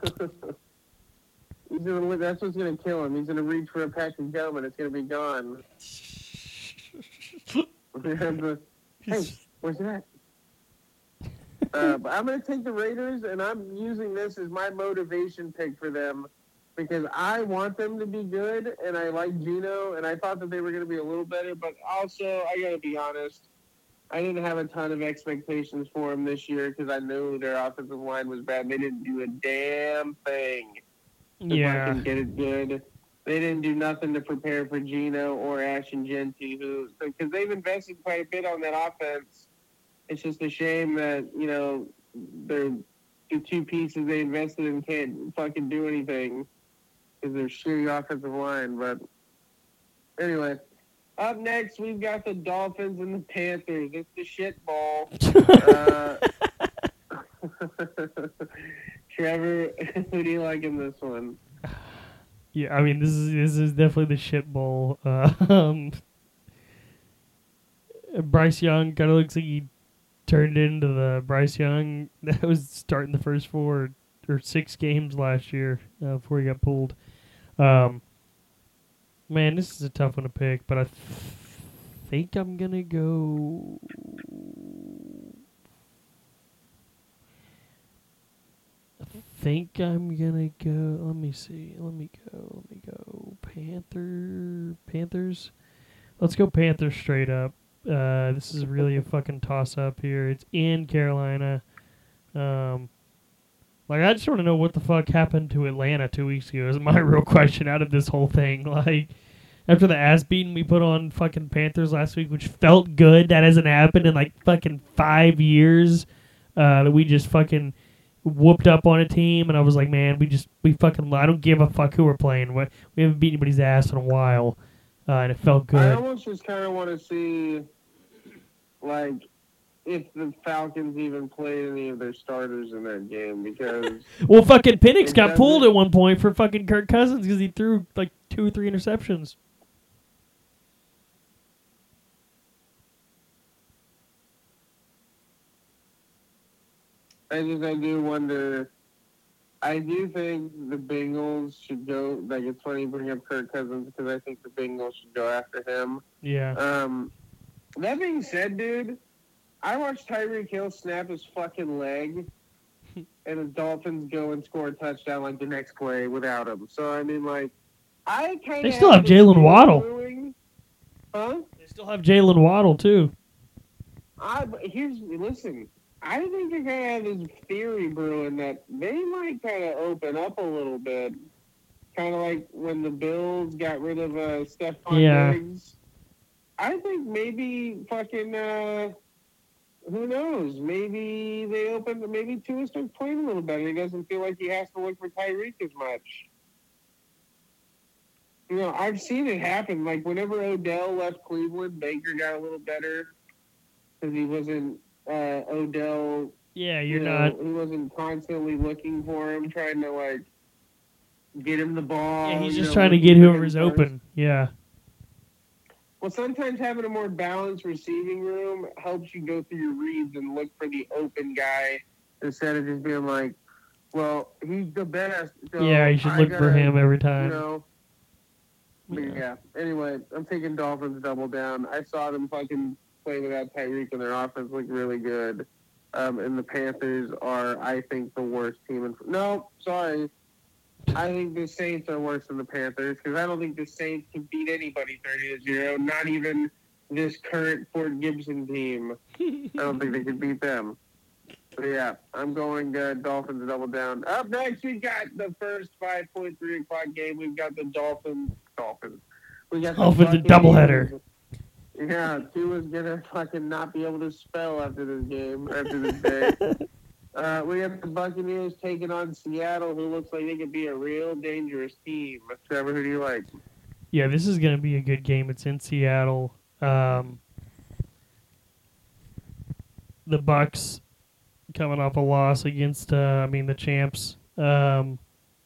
Speaker 2: he's gonna, that's what's gonna kill him. He's gonna reach for a pack of gum and it's gonna be gone. Hey, where's it at? Uh, but I'm going to take the Raiders, and I'm using this as my motivation pick for them because I want them to be good, and I like Geno, and I thought that they were going to be a little better. But also, I got to be honest, I didn't have a ton of expectations for them this year because I knew their offensive line was bad. They didn't do a damn thing to
Speaker 1: Yeah.
Speaker 2: fucking get it good. They didn't do nothing to prepare for Geno or Ashton Genty, who because they've invested quite a bit on that offense. It's just a shame that, you know, they're the two pieces they invested in can't fucking do anything because they're shitty offensive line. But anyway, up next, we've got the Dolphins and the Panthers. It's the shit ball. uh, Trevor, who do you like in this one?
Speaker 1: Yeah, I mean this is this is definitely the shit bowl. Uh, um, Bryce Young kind of looks like he turned into the Bryce Young that was starting the first four or six games last year uh, before he got pulled. Um, man, this is a tough one to pick, but I th- think I'm gonna go. I think I'm gonna go. Let me see. Let me go. Let me go. Panther. Panthers. Let's go Panthers straight up. Uh, this is really a fucking toss up here. It's in Carolina. Um, like I just want to know what the fuck happened to Atlanta two weeks ago. Is my real question out of this whole thing. Like after the ass beating we put on fucking Panthers last week, which felt good. That hasn't happened in like fucking five years. Uh, that we just fucking whooped up on a team, and I was like, man, we just we fucking. I don't give a fuck who we're playing. We we haven't beat anybody's ass in a while, uh, and it felt good.
Speaker 2: I almost just kind of want to see, like, if the Falcons even played any of their starters in that game because
Speaker 1: well, fucking Penix
Speaker 2: it
Speaker 1: got pulled
Speaker 2: doesn't-
Speaker 1: at one point for fucking Kirk Cousins because he threw like two or three interceptions.
Speaker 2: I just I do wonder I do think the Bengals should go. Like, it's funny you bring up Kirk Cousins because I think the Bengals should go after him.
Speaker 1: Yeah.
Speaker 2: Um, that being said, dude, I watched Tyreek Hill snap his fucking leg, and the Dolphins go and score a touchdown like the next play without him. So I mean, like, I kind
Speaker 1: They
Speaker 2: of
Speaker 1: still have Jalen Waddle.
Speaker 2: Huh?
Speaker 1: They still have Jalen Waddle too.
Speaker 2: I here's listen. I think they're gonna have this theory brewing that they might kind of open up a little bit, kind of like when the Bills got rid of uh, Stephon
Speaker 1: Yeah.
Speaker 2: Diggs. I think maybe fucking uh, who knows? Maybe they open. Maybe Tua starts playing a little better. He doesn't feel like he has to look for Tyreek as much. You know, I've seen it happen. Like whenever Odell left Cleveland, Baker got a little better because he wasn't uh, Odell.
Speaker 1: Yeah, you're
Speaker 2: you
Speaker 1: not.
Speaker 2: know, he wasn't constantly looking for him, trying to like get him the ball.
Speaker 1: Yeah, he's
Speaker 2: you
Speaker 1: just
Speaker 2: know,
Speaker 1: trying to
Speaker 2: looking
Speaker 1: get
Speaker 2: for
Speaker 1: whoever's
Speaker 2: him first.
Speaker 1: open. Yeah.
Speaker 2: Well, sometimes having a more balanced receiving room helps you go through your reads and look for the open guy instead of just being like, well, he's the best. So
Speaker 1: Yeah, you should
Speaker 2: I
Speaker 1: look
Speaker 2: gotta,
Speaker 1: for him every
Speaker 2: You
Speaker 1: time.
Speaker 2: know. But
Speaker 1: Yeah.
Speaker 2: yeah. Anyway, I'm taking Dolphins double down. I saw them fucking play without Tyreek, and their offense looked really good. Um, and the Panthers are, I think, the worst team. In, no, sorry. I think the Saints are worse than the Panthers because I don't think the Saints can beat anybody thirty to zero, not even this current Fort Gibson team. I don't think they can beat them. But yeah, I'm going uh, Dolphins double down. Up next, we got the first five point three o'clock game. We've got the Dolphins. Dolphins. We got the
Speaker 1: Dolphins a
Speaker 2: Buccaneers.
Speaker 1: doubleheader.
Speaker 2: Yeah, Tua's gonna fucking not be able to spell after this game, after this day. Uh, we have the Buccaneers taking on Seattle, who looks like they could be a real dangerous team. Trevor, who do you like?
Speaker 1: Yeah, this is going to be a good game. It's in Seattle. Um, the Bucks coming off a loss against, uh, I mean, the champs. Um,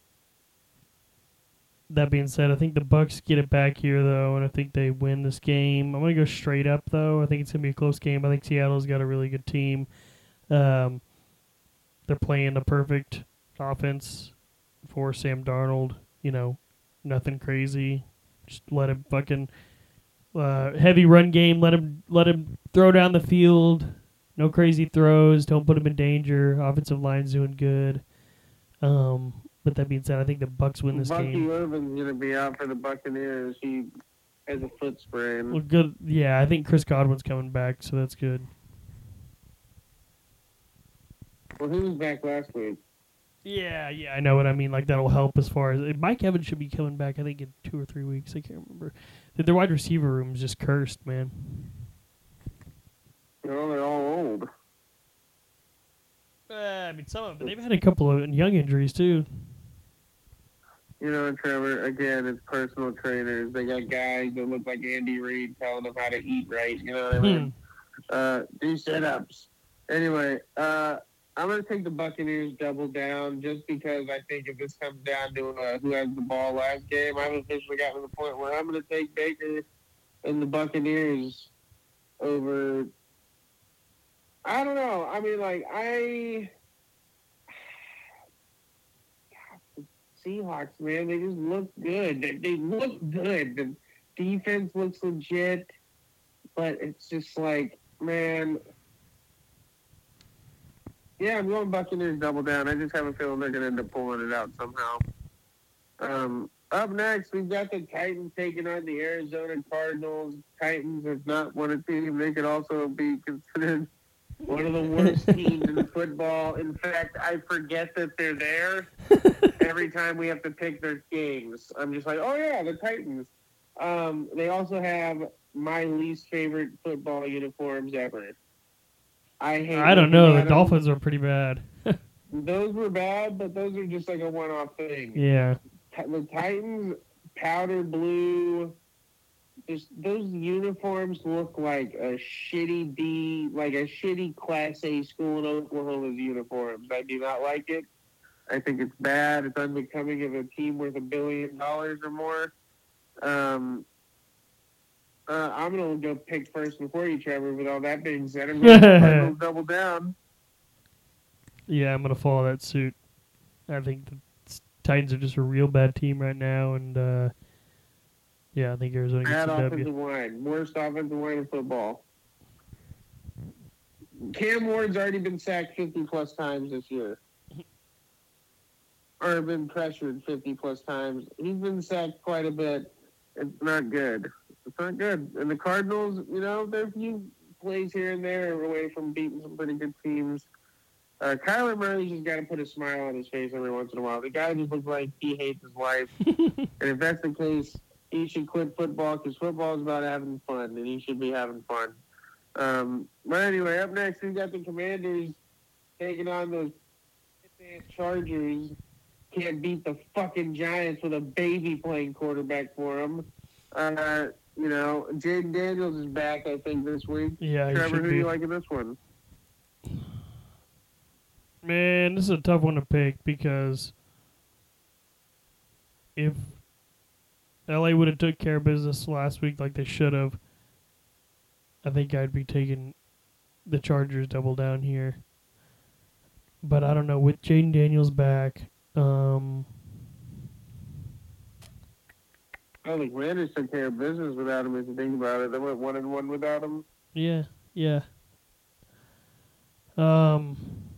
Speaker 1: that being said, I think the Bucks get it back here, though, and I think they win this game. I'm going to go straight up, though. I think it's going to be a close game. I think Seattle's got a really good team. Um, they're playing the perfect offense for Sam Darnold. You know, nothing crazy. Just let him fucking uh, heavy run game. Let him let him throw down the field. No crazy throws. Don't put him in danger. Offensive line's doing good. Um, but that being said, I think the Bucks win this
Speaker 2: Bucky
Speaker 1: game.
Speaker 2: Irvin's going to be out for the Buccaneers. He has a foot sprain.
Speaker 1: Well, good. Yeah, I think Chris Godwin's coming back, so that's good.
Speaker 2: Well, he was back last week.
Speaker 1: Yeah, yeah, I know what I mean. Like, that'll help as far as... Mike Evans should be coming back, I think, in two or three weeks. I can't remember. Their wide receiver room is just cursed, man.
Speaker 2: You know, they're all old.
Speaker 1: Uh, I mean, some of them. They've had a couple of young injuries, too.
Speaker 2: You know, Trevor, again, it's personal trainers. They got guys that look like Andy Reid telling them how to eat right. You know what I mean? uh, do sit-ups. Anyway, uh, I'm going to take the Buccaneers double down just because I think if this comes down to uh, who has the ball last game, I've officially gotten to the point where I'm going to take Baker and the Buccaneers over. I don't know. I mean, like, I. Seahawks, man, they just look good. They, they look good. The defense looks legit, but it's just like, man. Yeah, I'm going Buccaneers double down. I just have a feeling they're going to end up pulling it out somehow. Um, up next, we've got the Titans taking on the Arizona Cardinals. Titans is not one of the team. They could also be considered one of the worst teams in football. In fact, I forget that they're there every time we have to pick their games. I'm just like, oh, yeah, the Titans. Um, they also have my least favorite football uniforms ever. I hate
Speaker 1: I don't know. The
Speaker 2: them.
Speaker 1: Dolphins are pretty bad.
Speaker 2: Those were bad, but those are just like a one-off thing.
Speaker 1: Yeah.
Speaker 2: The Titans, powder blue, just those uniforms look like a shitty B, like a shitty Class A school in Oklahoma's uniforms. I do not like it. I think it's bad. It's unbecoming of a team worth a billion dollars or more. Um, uh, I'm going to go pick first before you, Trevor. With all that being said, I'm going to double down.
Speaker 1: Yeah, I'm going to follow that suit. I think the Titans are just a real bad team right now, and uh, yeah, I think Arizona gets
Speaker 2: Bad
Speaker 1: a W.
Speaker 2: offensive line. Worst offensive line in football. Cam Ward's already been sacked fifty plus times this year. Or been pressured fifty plus times. He's been sacked quite a bit. It's not good. It's not good. And the Cardinals, you know, there are a few plays here and there away from beating some pretty good teams. Uh, Kyler Murray's just got to put a smile on his face every once in a while. The guy just looks like he hates his life. And if that's the case, he should quit football because football is about having fun, and he should be having fun. Um, but anyway, up next, we've got the Commanders taking on those Chargers. Can't beat the fucking Giants with a baby playing quarterback for them. Uh, you know, Jaden Daniels is back, I think, this week.
Speaker 1: Yeah,
Speaker 2: Trevor, who
Speaker 1: be.
Speaker 2: do you like in this one?
Speaker 1: Man, this is a tough one to pick because if L A would have took care of business last week like they should have, I think I'd be taking the Chargers double down here. But I don't know. With Jaden Daniels back, um,
Speaker 2: I think Commanders took care of business without him. If you think about it, they went one and one without him.
Speaker 1: Yeah, yeah. Um,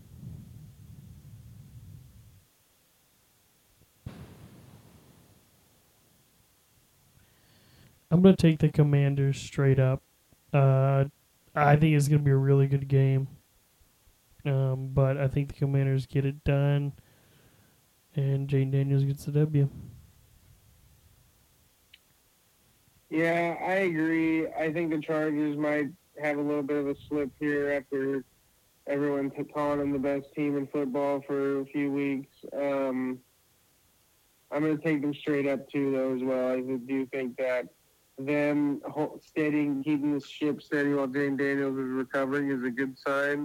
Speaker 1: I'm gonna take the Commanders straight up. Uh, I think it's gonna be a really good game. Um, but I think the Commanders get it done, and Jaden Daniels gets the W.
Speaker 2: Yeah, I agree. I think the Chargers might have a little bit of a slip here after everyone t- calling them the best team in football for a few weeks. Um, I'm going to take them straight up too, though, as well. I do think that them steadying, keeping the ship steady while Jaden Daniels is recovering is a good sign.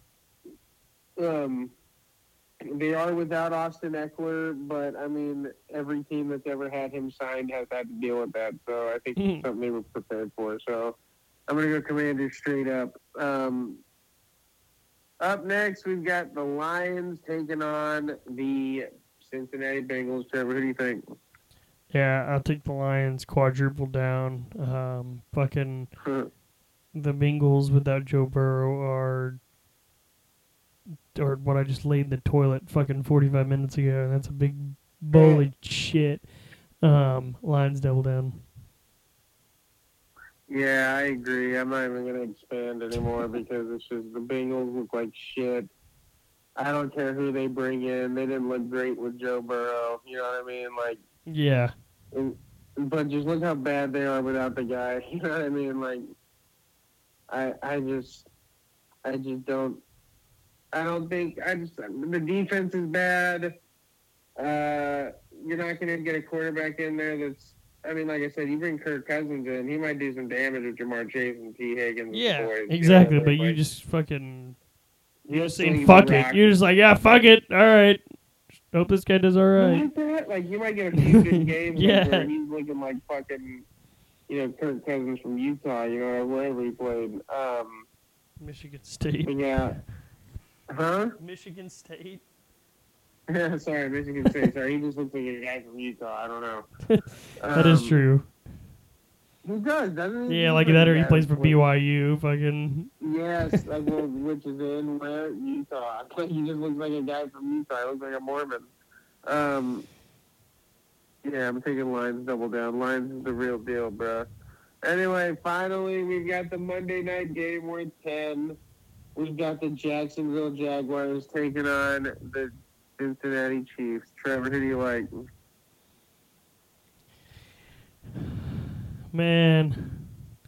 Speaker 2: Um, they are without Austin Eckler, but, I mean, every team that's ever had him signed has had to deal with that. So I think it's something they were prepared for. So I'm going to go Commanders straight up. Um, up next, we've got the Lions taking on the Cincinnati Bengals. Trevor, who do you think?
Speaker 1: Yeah, I'll take the Lions quadruple down. Um, fucking
Speaker 2: Huh.
Speaker 1: the Bengals without Joe Burrow are, or what I just laid in the toilet fucking forty-five minutes ago. That's a big bowl of shit. Um, Lions double down.
Speaker 2: Yeah, I agree. I'm not even going to expand anymore because it's just the Bengals look like shit. I don't care who they bring in. They didn't look great with Joe Burrow. You know what I mean? Like,
Speaker 1: yeah.
Speaker 2: And, but just look how bad they are without the guy. You know what I mean? Like, I I just I just don't I don't think I just the defense is bad. Uh, you're not going to get a quarterback in there that's. I mean, like I said, you bring Kirk Cousins in, he might do some damage with Jamar Chase and T. Higgins.
Speaker 1: Yeah,
Speaker 2: and boys,
Speaker 1: exactly.
Speaker 2: You know,
Speaker 1: but
Speaker 2: like,
Speaker 1: you just fucking
Speaker 2: you're
Speaker 1: just saying fuck it. You're just like, yeah, fuck it. All right. Hope this guy does all right.
Speaker 2: Like that? Like, you might get a few good games
Speaker 1: yeah.
Speaker 2: like, where he's looking like fucking, you know, Kirk Cousins from Utah, you know, or wherever he played. Um,
Speaker 1: Michigan State.
Speaker 2: Yeah. Huh?
Speaker 1: Michigan State.
Speaker 2: Yeah, sorry, Michigan State. Sorry, he just looks like a guy from Utah. I don't know.
Speaker 1: that um, is true.
Speaker 2: He does, doesn't he?
Speaker 1: Yeah, like that, or he plays for B Y U. Fucking.
Speaker 2: Yes, like, well, which is in where? Utah. He just looks like a guy from Utah. He looks like a Mormon. Um, yeah, I'm taking Lions double down. Lions is the real deal, bro. Anyway, finally, we've got the Monday night game worth ten. We've got the Jacksonville Jaguars taking on the Cincinnati Chiefs. Trevor, who do you like?
Speaker 1: Man,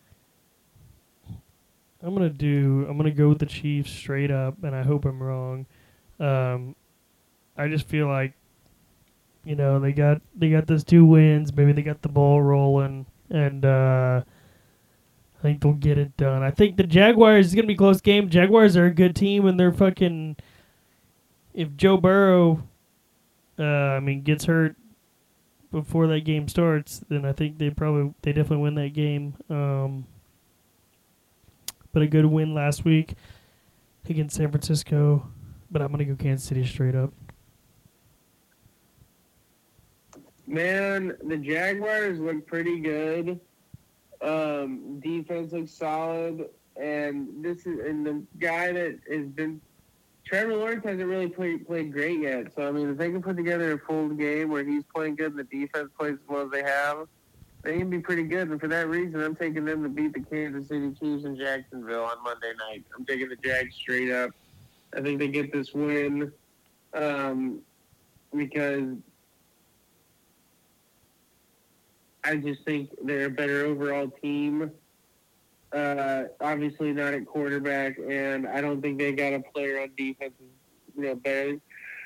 Speaker 1: I'm gonna do. I'm gonna go with the Chiefs straight up, and I hope I'm wrong. Um, I just feel like, you know, they got they got those two wins. Maybe they got the ball rolling, and uh, I think they'll get it done. I think the Jaguars is gonna be a close game. Jaguars are a good team, and they're fucking. If Joe Burrow, uh, I mean, gets hurt before that game starts, then I think they probably they definitely win that game. Um, but a good win last week against San Francisco. But I'm gonna go Kansas City straight up.
Speaker 2: Man, the Jaguars look pretty good. Um, defense looks solid, and this is and the guy that has been Trevor Lawrence hasn't really played played great yet. So I mean, if they can put together a full game where he's playing good and the defense plays as well as they have, they can be pretty good. And for that reason, I'm taking them to beat the Kansas City Chiefs in Jacksonville on Monday night. I'm taking the Jags straight up. I think they get this win um, because I just think they're a better overall team. Uh, obviously not at quarterback, and I don't think they got a player on defense, you know, better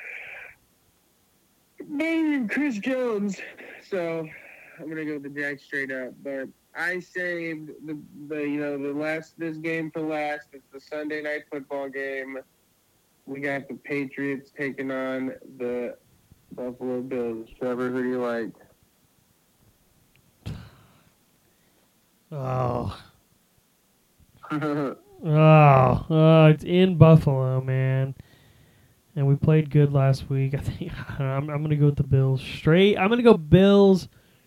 Speaker 2: than Chris Jones. So I'm gonna go with the Jags straight up. But I saved the, the you know the last this game for last. It's the Sunday night football game. We got the Patriots taking on the Buffalo Bills. Trevor, who do you like?
Speaker 1: Oh. oh, oh, it's in Buffalo, man. And we played good last week. I think I don't know, I'm, I'm gonna go with the Bills straight. I'm gonna go Bills.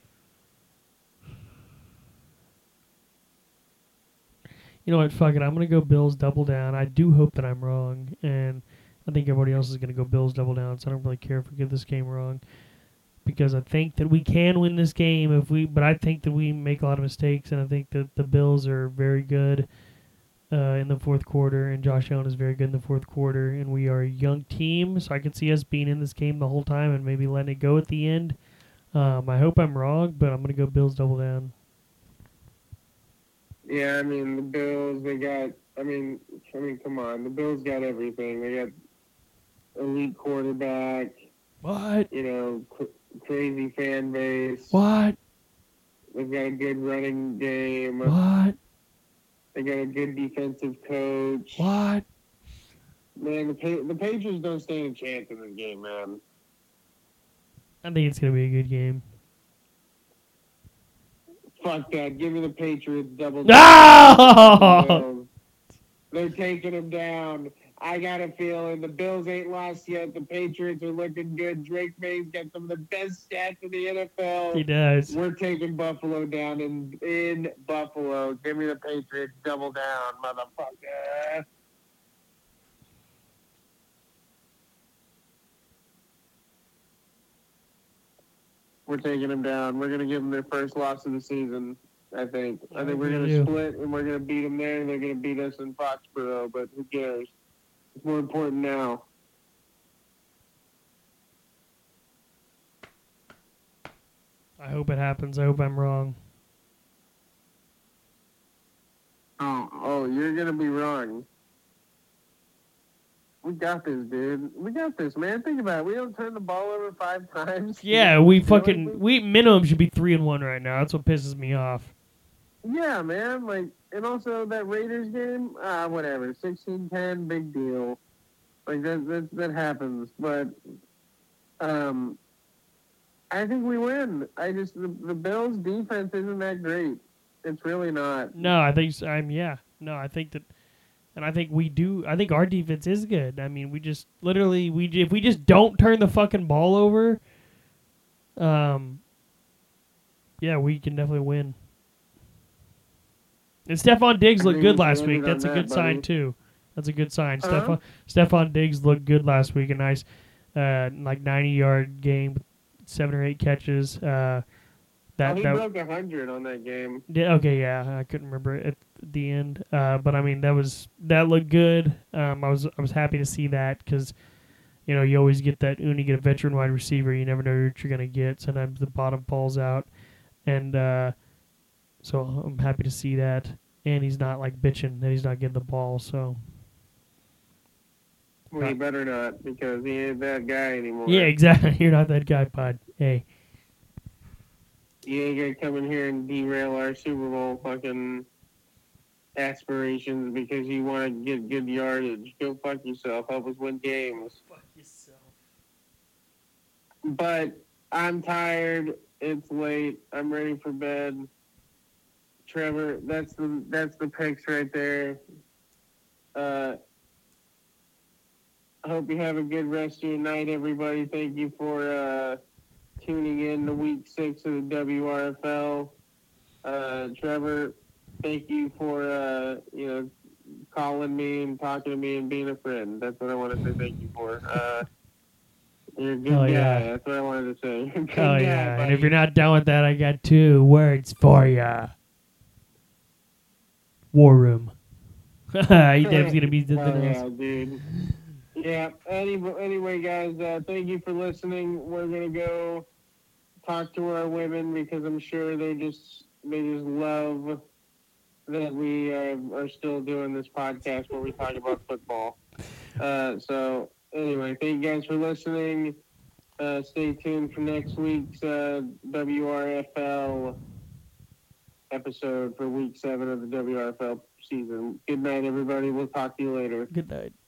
Speaker 1: You know what? Fuck it. I'm gonna go Bills double down. I do hope that I'm wrong, and I think everybody else is gonna go Bills double down. So I don't really care if we get this game wrong, because I think that we can win this game if we. But I think that we make a lot of mistakes, and I think that the Bills are very good uh, in the fourth quarter, and Josh Allen is very good in the fourth quarter, and we are a young team, so I can see us being in this game the whole time and maybe letting it go at the end. Um, I hope I'm wrong, but I'm gonna go Bills double down.
Speaker 2: Yeah, I mean the Bills. They got. I mean, I mean, come on. The Bills got everything. They got elite quarterback.
Speaker 1: What?
Speaker 2: You know, cr- crazy fan base.
Speaker 1: What?
Speaker 2: They've got a good running game.
Speaker 1: What?
Speaker 2: They got a good defensive coach.
Speaker 1: What?
Speaker 2: Man, the pa- the Patriots don't stand a chance in this game, man.
Speaker 1: I think it's gonna be a good game.
Speaker 2: Fuck that. Give me the Patriots double.
Speaker 1: No!
Speaker 2: They're taking them down. I got a feeling the Bills ain't lost yet. The Patriots are looking good. Drake May's got some of the best stats in the N F L.
Speaker 1: He does.
Speaker 2: We're taking Buffalo down in, in Buffalo. Give me the Patriots double down, motherfucker. We're taking them down. We're going to give them their first loss of the season, I think. I think we're going to split, and we're going to beat them there, and they're going to beat us in Foxborough, but who cares? It's more important now.
Speaker 1: I hope it happens. I hope I'm wrong.
Speaker 2: Oh, oh, you're going to be wrong. We got this, dude. We got this, man. Think about it. We don't turn the ball over five times.
Speaker 1: Yeah, we fucking we minimum should be three and one right now. That's what pisses me off.
Speaker 2: Yeah, man. Like, and also that Raiders game, ah, whatever. sixteen ten, big deal. Like that, that, that happens. But, um, I think we win. I just the, the Bills' defense isn't that great. It's really not.
Speaker 1: No, I think so. I'm yeah. No, I think that. And I think we do. I think our defense is good. I mean, we just literally we if we just don't turn the fucking ball over, um, yeah, we can definitely win. And Stephon Diggs looked good last week. That's a good sign too. That's a good sign.
Speaker 2: Uh-huh.
Speaker 1: Stephon Stephon Diggs looked good last week. A nice, uh, like ninety yard game, seven or eight catches. Uh, that
Speaker 2: oh, he
Speaker 1: that
Speaker 2: broke a hundred on that game.
Speaker 1: Yeah, okay, yeah, I couldn't remember it at the end, uh, but I mean that was that looked good. Um, I was I was happy to see that because, you know, you always get that when you get a veteran wide receiver, you never know what you're gonna get. Sometimes the bottom falls out, and uh, so I'm happy to see that. And he's not like bitching that he's not getting the ball. So
Speaker 2: Well, he better not because he ain't that guy anymore.
Speaker 1: yeah, exactly. You're not that guy, bud. Hey.
Speaker 2: You ain't gonna come in here and derail our Super Bowl fucking aspirations because you want to get good yardage. Go fuck yourself. Help us win games.
Speaker 1: Fuck yourself.
Speaker 2: But I'm tired. It's late. I'm ready for bed. Trevor, that's the that's the picks right there. Uh, I hope you have a good rest of your night, everybody. Thank you for uh, tuning in to week six of the W R F L. Uh, Trevor, thank you for uh, you know calling me and talking to me and being a friend. That's what I want to say thank you for. Uh, you're a good
Speaker 1: Oh,
Speaker 2: guy.
Speaker 1: yeah.
Speaker 2: That's what I wanted to say. You're a good
Speaker 1: Oh
Speaker 2: guy,
Speaker 1: yeah, and
Speaker 2: buddy.
Speaker 1: if you're not done with that, I got two words for ya. War room. He definitely gonna be something
Speaker 2: oh,
Speaker 1: else.
Speaker 2: yeah, dude. Yeah. Anyway, anyway, guys, uh, thank you for listening. We're gonna go talk to our women because I'm sure they just they just love that we uh, are still doing this podcast where we talk about football. Uh, so anyway, thank you guys for listening. Uh, stay tuned for next week's uh, W R F L episode for week seven of the W R F L season. Good night, everybody. We'll talk to you later.
Speaker 1: Good night.